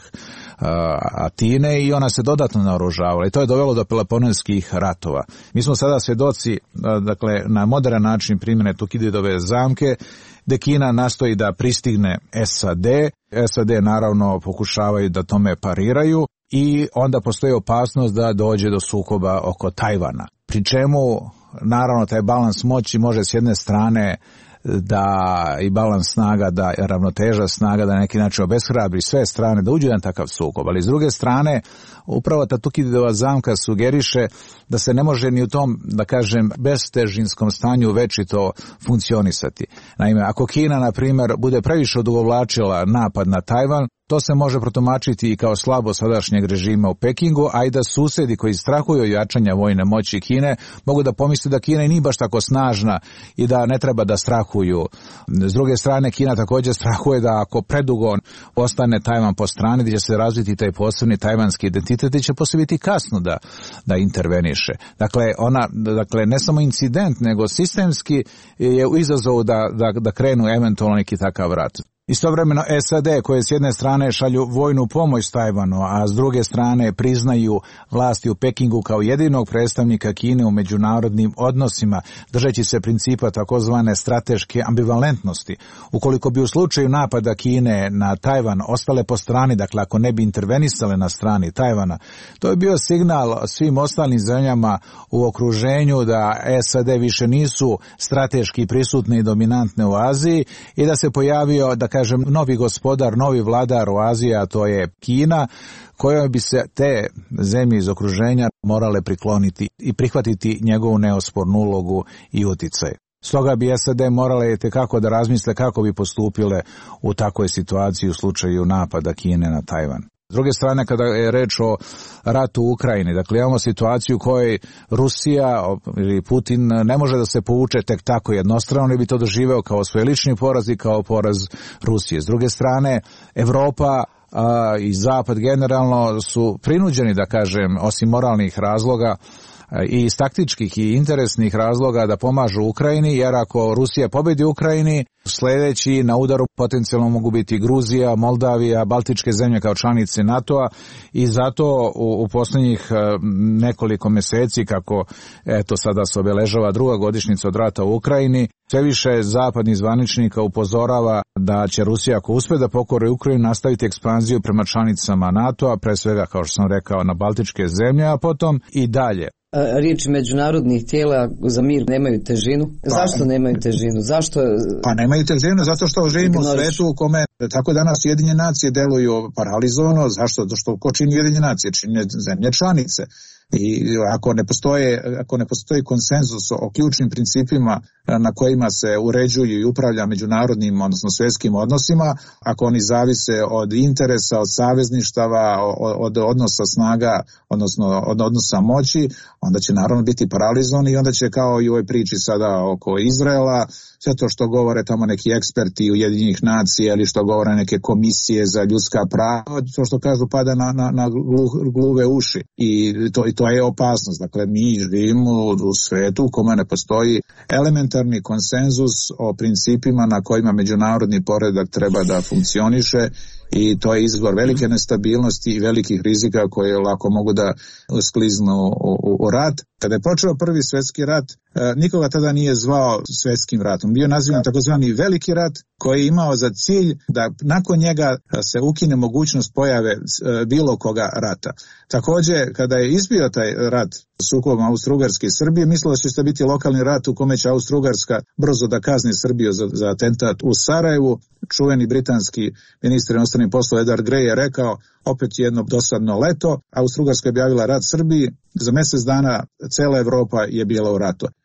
Atine i ona se dodatno naoružavala i to je dovelo do Peloponeskih ratova. Mi smo sada svjedoci, dakle, na modern način primjene Tukididove zamke, gde Kina nastoji da pristigne S A D. S A D naravno pokušavaju da tome pariraju i onda postoji opasnost da dođe do sukoba oko Tajvana. Pri čemu, naravno, taj balans moći može s jedne strane da i balans snaga, da ravnoteža snaga, da na neki način obeshrabri sve strane da uđe na takav sukob, ali s druge strane upravo ta Tukididova zamka sugeriše da se ne može ni u tom, da kažem, bestežinskom stanju večito funkcionisati. Naime, ako Kina, na primjer, bude previše odugovlačila napad na Tajvan, to se može protumačiti i kao slabo sadašnjeg režima u Pekingu, a i da susedi koji strahuju jačanja vojne moći Kine mogu da pomisle da Kina nije baš tako snažna i da ne treba da strahuju. S druge strane, Kina također strahuje da ako predugo ostane Tajvan po strani, gdje će se razviti taj posebni tajvanski identitet, će posle biti kasno da, da interveniše. Dakle, ona, dakle, ne samo incident, nego sistemski je u izazovu da, da, da krenu eventualno neki takav rat. Istovremeno S A D koje s jedne strane šalju vojnu pomoć Tajvanu, a s druge strane priznaju vlasti u Pekingu kao jedinog predstavnika Kine u međunarodnim odnosima, držeći se principa takozvane strateške ambivalentnosti. Ukoliko bi u slučaju napada Kine na Tajvan ostale po strani, dakle ako ne bi intervenisale na strani Tajvana, to je bio signal svim ostalim zemljama u okruženju da S A D više nisu strateški prisutne i dominantne u Aziji i da se pojavio, da kažem, novi gospodar, novi vladar u Aziji, a to je Kina, kojoj bi se te zemlje iz okruženja morale prikloniti i prihvatiti njegovu neospornu ulogu i uticaj. Stoga bi S A D morale itekako da razmisle kako bi postupile u takvoj situaciji u slučaju napada Kine na Tajvan. S druge strane, kada je reč o ratu u Ukrajini, dakle imamo situaciju u kojoj Rusija ili Putin ne može da se povuče tek tako jednostrano, ne bi to doživeo kao svoj lični poraz i kao poraz Rusije. S druge strane, Evropa a, i Zapad generalno su prinuđeni, da kažem, osim moralnih razloga, i iz taktičkih i interesnih razloga da pomažu Ukrajini, jer ako Rusija pobedi Ukrajini, sljedeći na udaru potencijalno mogu biti Gruzija, Moldavija, Baltičke zemlje kao članice NATO-a i zato u, u posljednjih nekoliko mjeseci, kako eto sada se obeležava druga godišnjica od rata u Ukrajini, sve više zapadnih zvaničnika upozorava da će Rusija, ako uspe da pokori Ukrajinu, nastaviti ekspanziju prema članicama NATO-a, pre svega, kao što sam rekao, na Baltičke zemlje, a potom i dalje. Riječi međunarodnih tijela za mir nemaju težinu. Zašto nemaju težinu? Zašto? Pa nemaju težinu zato što živimo u svetu u kome tako danas Ujedinjene nacije deluju paralizovano. Zašto? Zato što ko čini Ujedinjene nacije? Čine zemlje članice. I ako ne postoje, ako ne postoji konsenzus o ključnim principima na kojima se uređuju i upravlja međunarodnim, odnosno svjetskim odnosima, ako oni zavise od interesa, od savezništava, od odnosa snaga, odnosno od odnosa moći, onda će naravno biti paralizovani i onda će, kao i u ovoj priči sada oko Izraela, sve to što govore tamo neki eksperti Ujedinjenih nacija ili što govore neke komisije za ljudska prava, to što kažu pada na, na, na gluve uši. I to, i to je opasnost. Dakle, mi živimo u svetu u kome ne postoji elementarni konsenzus o principima na kojima međunarodni poredak treba da funkcioniše i to je izvor velike nestabilnosti i velikih rizika koje lako mogu da skliznu u, u, u rat. Kada je počeo prvi svjetski rat, nikoga tada nije zvao svjetskim ratom. Bio nazivan takozvani veliki rat koji je imao za cilj da nakon njega se ukine mogućnost pojave bilo koga rata. Također, kada je izbio taj rat sukobom Austro-Ugarske i Srbije, mislilo se da će biti lokalni rat u kome će Austro-Ugarska brzo da kazni Srbiju za, za atentat u Sarajevu. Čuveni britanski ministar inostranih poslova Edward Grey je rekao, opet jedno dosadno leto, Austro-Ugarska je objavila rat Srbiji, za mjesec dana cela Evropa je bila u ratu.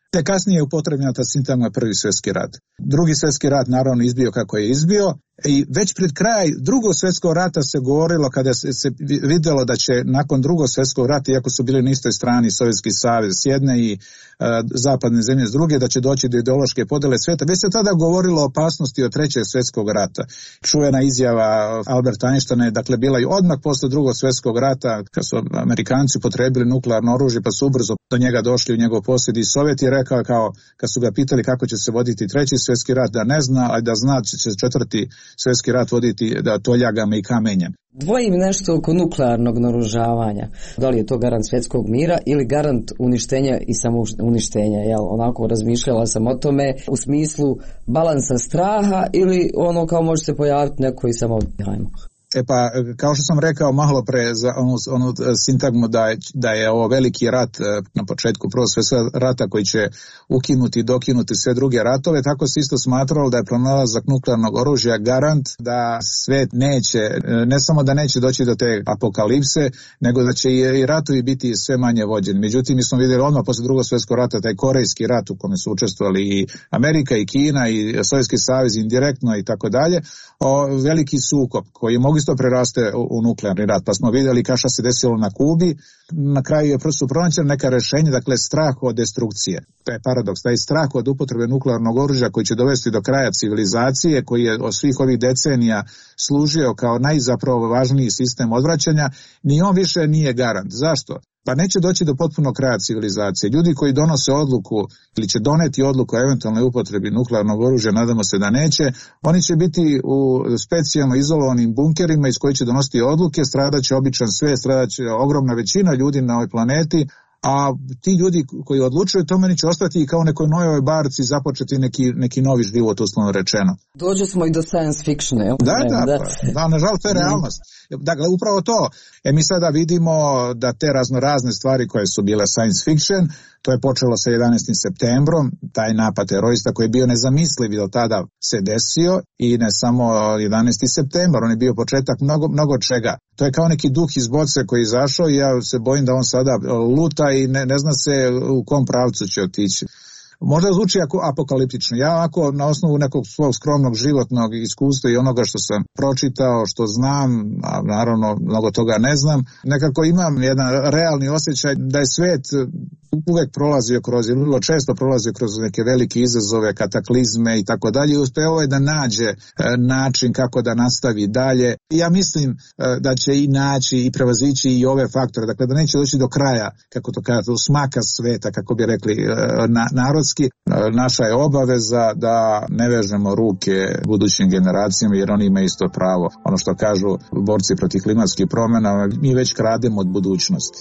te kasnije je upotrebljena ta sintagma prvi svjetski rat. Drugi svjetski rat naravno izbio kako je izbio i već pred kraj drugog svjetskog rata se govorilo, kada se, se vidjelo da će nakon drugog svjetskog rata, iako su bili na istoj strani Sovjetski savez s jedne i uh, zapadne zemlje s druge, da će doći do ideološke podjele svijeta, već se tada govorilo o opasnosti od trećeg svjetskog rata. Čuvena izjava Alberta Einsteina je dakle bila i odmah posle drugog svjetskog rata, kad su Amerikanci potrebili nuklearno oružje pa su ubrzo do njega došli u njegov posjed i Sovjet je rekao, kao kad su ga pitali kako će se voditi treći svjetski rat, da ne zna, a da zna će se četvrti svjetski rat voditi da toljagama i kamenjem. Dvojim nešto oko nuklearnog naoružavanja. Da li je to garant svjetskog mira ili garant uništenja i samouništenja? Jel, onako razmišljala sam o tome u smislu balansa straha ili ono kao može se pojaviti neko i samo ajmo. E pa, kao što sam rekao malo pre za onu, onu sintagmu da je, da je ovo veliki rat na početku prvog svjetskog rata koji će ukinuti i dokinuti sve druge ratove, tako se isto smatralo da je pronalazak nuklearnog oružja garant da svet neće, ne samo da neće doći do te apokalipse, nego da će i ratovi biti sve manje vođeni. Međutim, mi smo vidjeli odmah posle drugog svjetskog rata taj korejski rat u kome su učestvovali i Amerika i Kina i Sovjetski savez indirektno i tako dalje, veliki sukob koji mogu isto preraste u, u nuklearni rat, pa smo vidjeli kao što se desilo na Kubi. Na kraju je su pronađena neka rješenja, dakle strah od destrukcije. To je paradoks, taj strah od upotrebe nuklearnog oružja koji će dovesti do kraja civilizacije, koji je od svih ovih decenija služio kao najzapravo važniji sistem odvraćanja, ni on više nije garant. Zašto? Pa neće doći do potpunog kraja civilizacije. Ljudi koji donose odluku ili će doneti odluku o eventualnoj upotrebi nuklearnog oružja, nadamo se da neće, oni će biti u specijalno izolovanim bunkerima iz kojih će donositi odluke, stradaće običan svijet, stradaće ogromna većina ljudi na ovoj planeti, a ti ljudi koji odlučuju tome će ostati i kao nekoj Nojevoj barci započeti neki, neki novi život, uslovno rečeno. Dođe smo i do science fiction, jel? Da, da, da, da, nažalost to je realnost. Dakle, upravo to. E mi sada vidimo da te razno razne stvari koje su bile science fiction, to je počelo sa jedanaestim septembrom, taj napad terorista koji je bio nezamisliv do tada se desio i ne samo jedanaesti septembar, on je bio početak mnogo, mnogo čega. To je kao neki duh iz boce koji je izašao i ja se bojim da on sada luta i ne, ne zna se u kom pravcu će otići. Možda zvuči apokaliptično. Ja ako na osnovu nekog svog skromnog životnog iskustva i onoga što sam pročitao, što znam, a naravno mnogo toga ne znam, nekako imam jedan realni osjećaj da je svet uvek prolazio kroz, ili vrlo često prolazio kroz neke velike izazove, kataklizme i tako dalje i uspeo je da nađe način kako da nastavi dalje. Ja mislim da će i naći i prevazići i ove faktore, dakle da neće doći do kraja, kako to kažete, u smaka sveta, kako bi rekli na, narodski. Naša je obaveza da ne vežemo ruke budućim generacijama jer oni imaju isto pravo. Ono što kažu borci protiv klimatskih promjena, mi već krademo od budućnosti.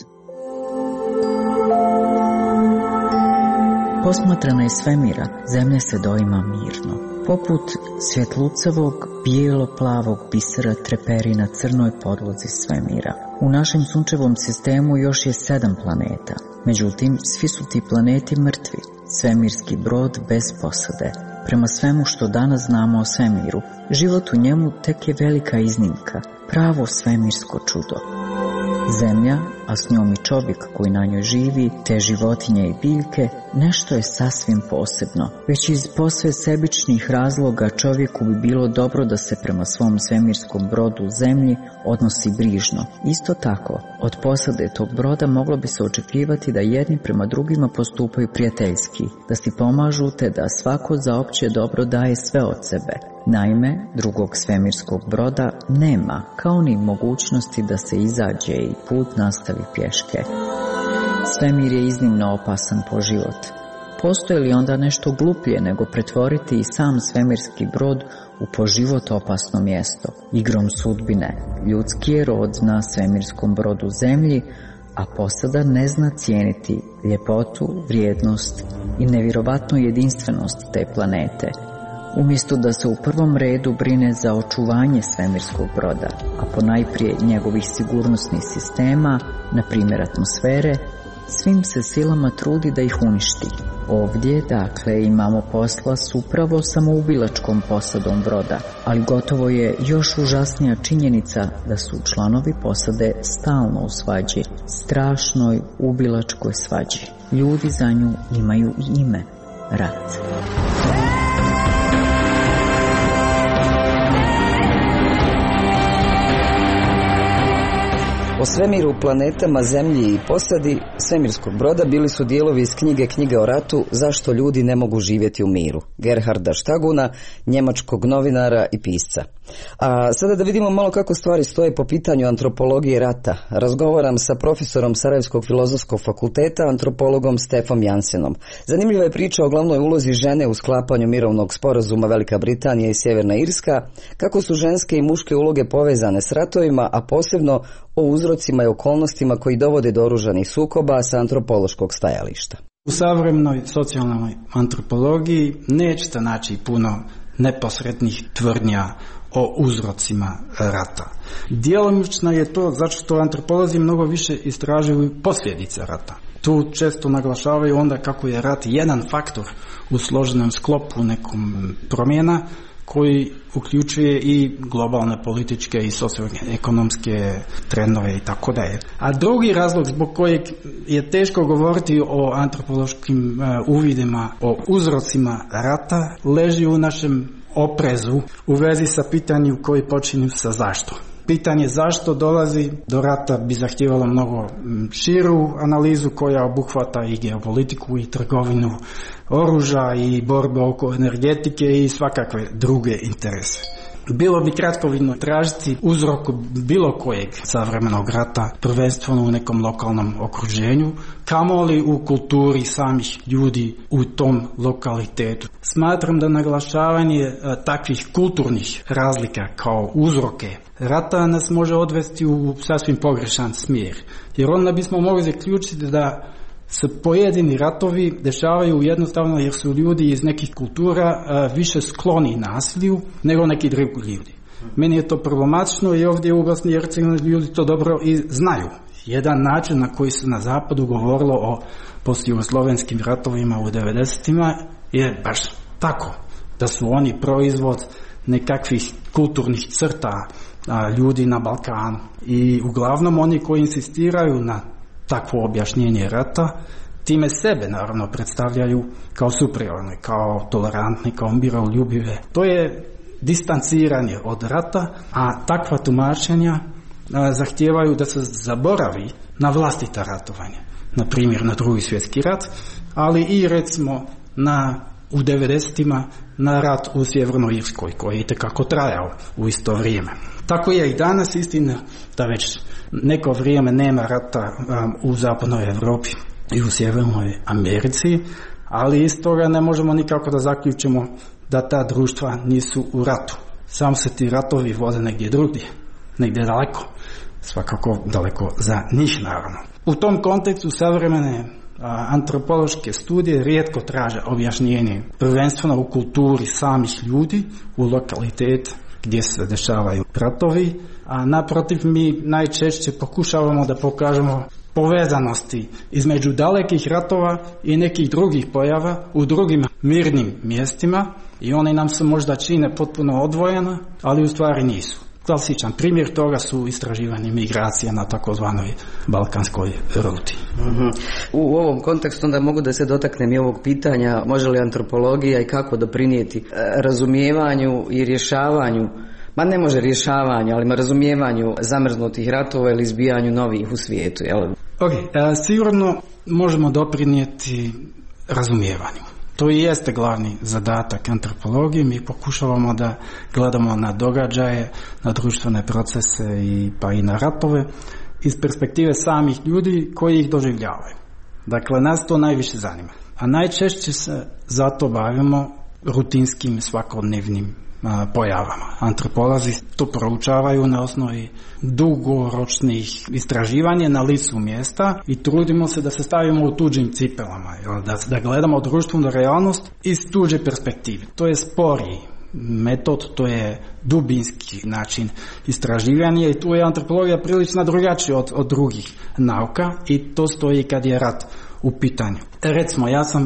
Posmatrana iz svemira, zemlja se doima mirno. Poput svjetlucavog, bijelo-plavog bisera treperi na crnoj podlozi svemira. U našem sunčevom sistemu još je sedam planeta. Međutim, svi su ti planeti mrtvi. Svemirski brod bez posade. Prema svemu što danas znamo o svemiru, život u njemu tek je velika iznimka, pravo svemirsko čudo. Zemlja, a s njom i čovjek koji na njoj živi, te životinje i biljke, nešto je sasvim posebno. Već iz posve sebičnih razloga čovjeku bi bilo dobro da se prema svom svemirskom brodu Zemlji odnosi brižno. Isto tako, od posade tog broda moglo bi se očekivati da jedni prema drugima postupaju prijateljski, da si pomažu te da svako za opće dobro daje sve od sebe. Naime, drugog svemirskog broda nema, kao ni mogućnosti da se izađe i put nastavi pješke. Svemir je iznimno opasan po život. Postoji li onda nešto gluplje nego pretvoriti i sam svemirski brod u po život opasno mjesto? Igrom sudbine, ljudski je rod na svemirskom brodu Zemlji, a posada ne zna cijeniti ljepotu, vrijednost i nevjerovatnu jedinstvenost te planete. Umjesto da se u prvom redu brine za očuvanje svemirskog broda, a ponajprije njegovih sigurnosnih sistema, na primjer atmosfere, svim se silama trudi da ih uništi. Ovdje, dakle, imamo posla s upravo samoubilačkom posadom broda, ali gotovo je još užasnija činjenica da su članovi posade stalno u svađi, strašnoj ubilačkoj svađi. Ljudi za nju imaju i ime – rat. O svemiru, planetama, zemlji i posadi svemirskog broda bili su dijelovi iz knjige Knjige o ratu Zašto ljudi ne mogu živjeti u miru, Gerharda Štaguna, njemačkog novinara i pisca. A sada da vidimo malo kako stvari stoje po pitanju antropologije rata. Razgovaram sa profesorom Sarajevskog filozofskog fakulteta, antropologom Stefom Jansenom. Zanimljiva je priča o glavnoj ulozi žene u sklapanju mirovnog sporazuma Velika Britanija i Sjeverna Irska, kako su ženske i muške uloge povezane s ratovima, a posebno o uzrocima i okolnostima koji dovode do oružanih sukoba sa antropološkog stajališta. U savremenoj socijalnoj antropologiji nećete naći puno neposrednih tvrdnja o uzrocima rata. Djelomično je to zato što antropolozi mnogo više istražuju posljedice rata. Tu često naglašavaju onda kako je rat jedan faktor u složenom sklopu nekom promjena koji uključuje i globalne političke i socioekonomske trendove i tako dalje. A drugi razlog zbog kojeg je teško govoriti o antropološkim uvidima, o uzrocima rata, leži u našem oprezu u vezi sa pitanjem koji počinju sa zašto. Pitanje zašto dolazi do rata bi zahtijevalo mnogo širu analizu koja obuhvata i geopolitiku i trgovinu oružja i borbe oko energetike i svakakve druge interese. Bilo bi kratkovidno tražiti uzrok bilo kojeg savremenog rata, prvenstveno u nekom lokalnom okruženju, kamoli u kulturi samih ljudi u tom lokalitetu. Smatram da naglašavanje takvih kulturnih razlika kao uzroke rata nas može odvesti u sasvim pogrešan smjer, jer onda bismo mogli zaključiti da se pojedini ratovi dešavaju jednostavno jer su ljudi iz nekih kultura više skloni nasilju nego neki drugi ljudi. Meni je to problematično i ovdje u Bosni i Hercegovini ljudi to dobro i znaju. Jedan način na koji se na zapadu govorilo o postjugoslovenskim ratovima u devedesetima je baš tako, da su oni proizvod nekakvih kulturnih crta ljudi na Balkanu i uglavnom oni koji insistiraju na takvo objašnjenje rata, time sebe naravno predstavljaju kao superiorne, kao tolerantni, kao miroljubive. To je distanciranje od rata, a takva tumačenja a, zahtijevaju da se zaboravi na vlastita ratovanja. Na primjer na Drugi svjetski rat, ali i recimo na, u devedesetima na rat u Sjevernoj Irskoj, koji je itekako trajao u isto vrijeme. Tako je i danas istina da već neko vrijeme nema rata um, u zapadnoj Europi i u Sjevernoj Americi, ali iz toga ne možemo nikako da zaključimo da ta društva nisu u ratu. Samo se ti ratovi vode negdje drugdje, negdje daleko, svakako daleko za njih naravno. U tom kontekstu savremene a, antropološke studije rijetko traže objašnjenje, prvenstveno u kulturi samih ljudi, u lokalitet gdje se dešavaju ratovi, a naprotiv mi najčešće pokušavamo da pokažemo povezanosti između dalekih ratova i nekih drugih pojava u drugim mirnim mjestima i one nam se možda čine potpuno odvojene, ali u stvari nisu. Klasičan primjer toga su istraživanje migracija na takozvanoj balkanskoj ruti. Mm-hmm. U ovom kontekstu onda mogu da se dotaknem i ovog pitanja, može li antropologija i kako doprinijeti razumijevanju i rješavanju, ma ne može rješavanju, ali razumijevanju zamrznutih ratova ili izbijanju novih u svijetu, jel? Ok, e, sigurno možemo doprinijeti razumijevanju. To i jeste glavni zadatak antropologije. Mi pokušavamo da gledamo na događaje, na društvene procese i pa i na ratove iz perspektive samih ljudi koji ih doživljavaju. Dakle, nas to najviše zanima. A najčešće se zato bavimo rutinskim svakodnevnim a, pojavama. Antropolozi to proučavaju na osnovi dugoročnih istraživanja na licu mjesta i trudimo se da se stavimo u tuđim cipelama, da, da gledamo društvenu realnost iz tuđe perspektive. To je sporiji metod, to je dubinski način istraživanja i tu je antropologija prilično drugačija od, od drugih nauka i to stoji kad je rat u pitanju. Recimo, ja sam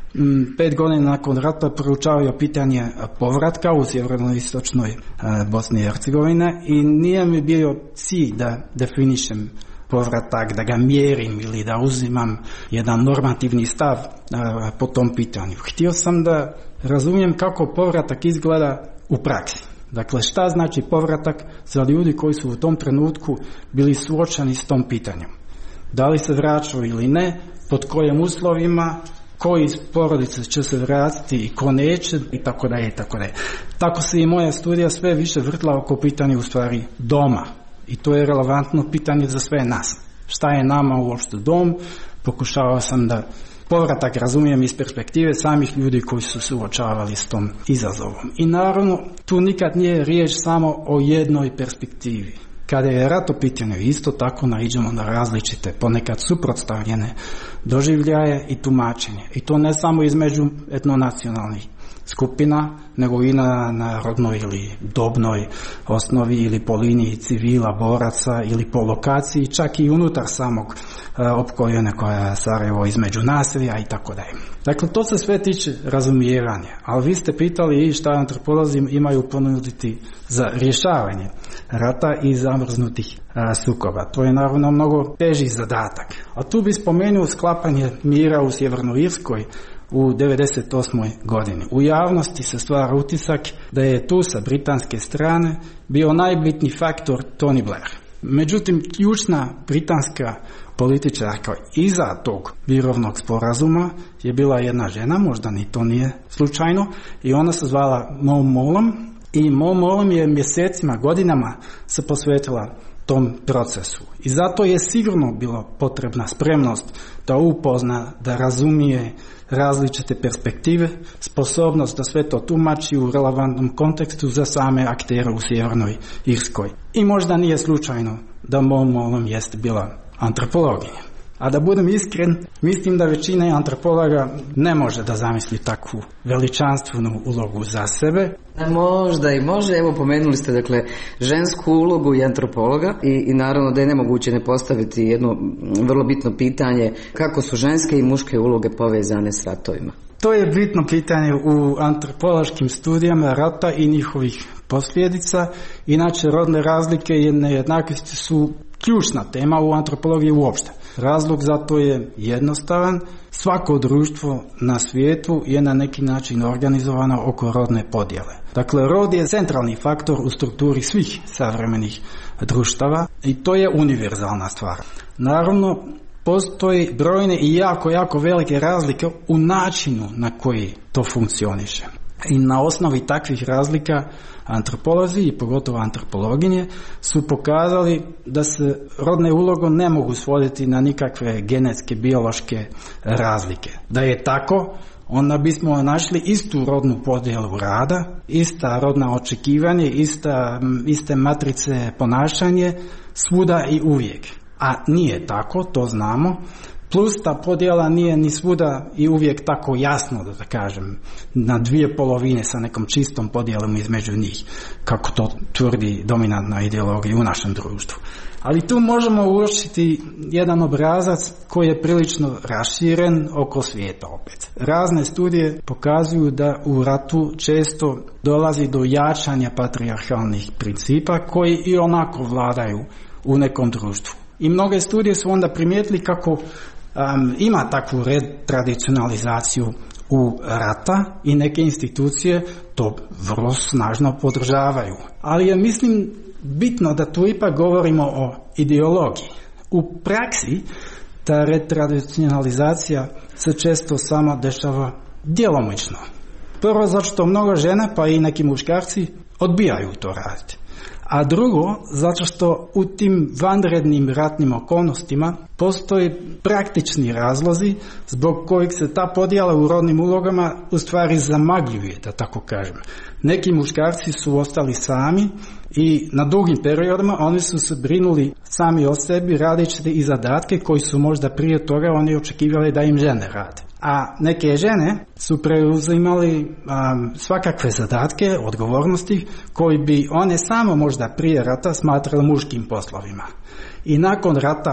pet godina nakon rata proučavao pitanje povratka u sjeverno-istočnoj Bosni i Hercegovine i nije mi bio cilj da definišem povratak, da ga mjerim ili da uzimam jedan normativni stav po tom pitanju. Htio sam da razumijem kako povratak izgleda u praksi. Dakle, šta znači povratak za ljudi koji su u tom trenutku bili suočeni s tom pitanjem? Da li se vraćaju ili ne, pod kojim uslovima, koji iz porodice će se vratiti i ko neće i tako dalje i tako dalje. Tako se i moja studija sve više vrtla oko pitanja u stvari doma. I to je relevantno pitanje za sve nas. Šta je nama uopšte dom? Pokušavao sam da povratak razumijem iz perspektive samih ljudi koji su suočavali s tom izazovom. I naravno, tu nikad nije riječ samo o jednoj perspektivi. Kada je rat u pitanju, isto tako naiđemo na različite, ponekad suprotstavljene doživljaje i tumačenje. I to ne samo između etnonacionalnih skupina, nego i na, na rodnoj ili dobnoj osnovi ili po liniji civila, boraca ili po lokaciji, čak i unutar samog uh, opkoljene koja je Sarajevo između naselja i tako dalje. Dakle, to se sve tiče razumijevanja, ali vi ste pitali i šta antropolozi imaju ponuditi za rješavanje rata i zamrznutih uh, sukoba. To je naravno mnogo teži zadatak. A tu bi spomenuo sklapanje mira u Sjevernoj Irskoj u devedeset osmoj godini. U javnosti se stvara utisak da je tu sa britanske strane bio najbitniji faktor Tony Blair. Međutim, ključna britanska političarka iza tog mirovnog sporazuma je bila jedna žena, možda ni to nije slučajno, i ona se zvala Mo Mowlam i Mo Mowlam je mjesecima, godinama se posvetila tom procesu. I zato je sigurno bila potrebna spremnost da upozna, da razumije različite perspektive, sposobnost da sve to tumači u relevantnom kontekstu za same aktere u Sjevernoj Irskoj. I možda nije slučajno da Mo Mowlam jeste bila antropologinja. A da budem iskren, mislim da većina antropologa ne može da zamisli takvu veličanstvenu ulogu za sebe. Možda i može, evo pomenuli ste dakle žensku ulogu i antropologa i, i naravno da je nemoguće ne postaviti jedno vrlo bitno pitanje kako su ženske i muške uloge povezane s ratovima. To je bitno pitanje u antropološkim studijama rata i njihovih posljedica. Inače, rodne razlike i nejednakosti su ključna tema u antropologiji uopšte. Razlog za to je jednostavan. Svako društvo na svijetu je na neki način organizovano oko rodne podjele. Dakle, rod je centralni faktor u strukturi svih savremenih društava i to je univerzalna stvar. Naravno, postoji brojne i jako, jako velike razlike u načinu na koji to funkcioniše. I na osnovi takvih razlika antropolozi i pogotovo antropologinje su pokazali da se rodne uloge ne mogu svoditi na nikakve genetske, biološke razlike. Da je tako, onda bismo našli istu rodnu podjelu rada, ista rodna očekivanje, ista, iste matrice ponašanje svuda i uvijek. A nije tako, to znamo. Plus ta podjela nije ni svuda i uvijek tako jasno, da, da kažem, na dvije polovine sa nekom čistom podjelom između njih, kako to tvrdi dominantna ideologija u našem društvu. Ali tu možemo uočiti jedan obrazac koji je prilično raširen oko svijeta opet. Razne studije pokazuju da u ratu često dolazi do jačanja patrijarhalnih principa koji i onako vladaju u nekom društvu. I mnoge studije su onda primijetili kako um, ima takvu retradicionalizaciju u rata i neke institucije to vrlo snažno podržavaju. Ali je, mislim, bitno da tu ipak govorimo o ideologiji. U praksi ta retradicionalizacija se često samo dešava djelomično. Prvo zato što mnogo žena, pa i neki muškarci, odbijaju to raditi. A drugo, zato što u tim vanrednim ratnim okolnostima postoji praktični razlozi zbog kojih se ta podjela u rodnim ulogama u stvari zamagljuje, da tako kažem. Neki muškarci su ostali sami i na dugim periodima oni su se brinuli sami o sebi radeći i zadatke koji su možda prije toga oni očekivali da im žene rade. A neke žene su preuzimali um, svakakve zadatke, odgovornosti koji bi one samo možda prije rata smatrali muškim poslovima. I nakon rata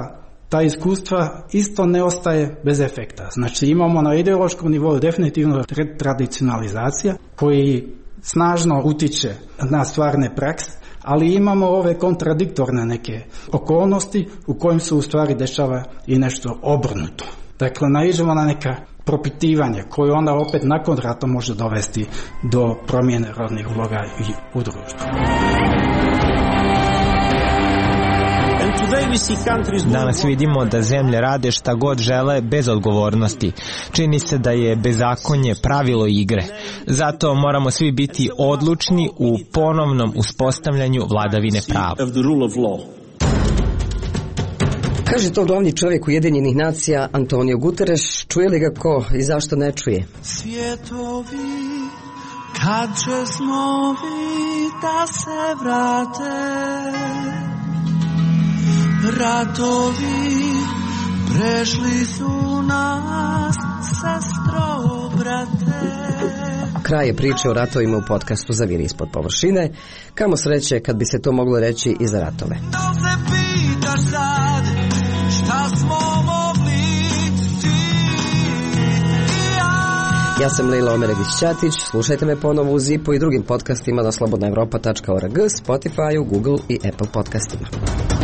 ta iskustva isto ne ostaje bez efekta. Znači imamo na ideološkom nivou definitivno tradicionalizacija koji snažno utiče na stvarne prakse, ali imamo ove kontradiktorne neke okolnosti u kojim se u stvari dešava i nešto obrnuto. Dakle, naiđemo na neka propitivanje koje onda opet nakon rata može dovesti do promjene rodnih uloga i u društvu. Danas vidimo da zemlje rade šta god žele bez odgovornosti. Čini se da je bezakonje pravilo igre. Zato moramo svi biti odlučni u ponovnom uspostavljanju vladavine prava. Kaže to glavni čovjek Ujedinjenih nacija Antonio Guterres. Čuje li ga ko i zašto ne čuje? Svjetovi, kad će snovi da se vrate, ratovi prešli su nas, sestro, brate. Kraj je priče o ratovima u podcastu Zaviri ispod površine. Kamo sreće kad bi se to moglo reći i za ratove. Da se pitaš sad šta smo mogli ti i ja. Ja sam Lejla Omeregić-Ćatić. Slušajte me ponovo u Zipu i drugim podcastima na slobodna evropa tačka org, Spotify, Google i Apple podcastima.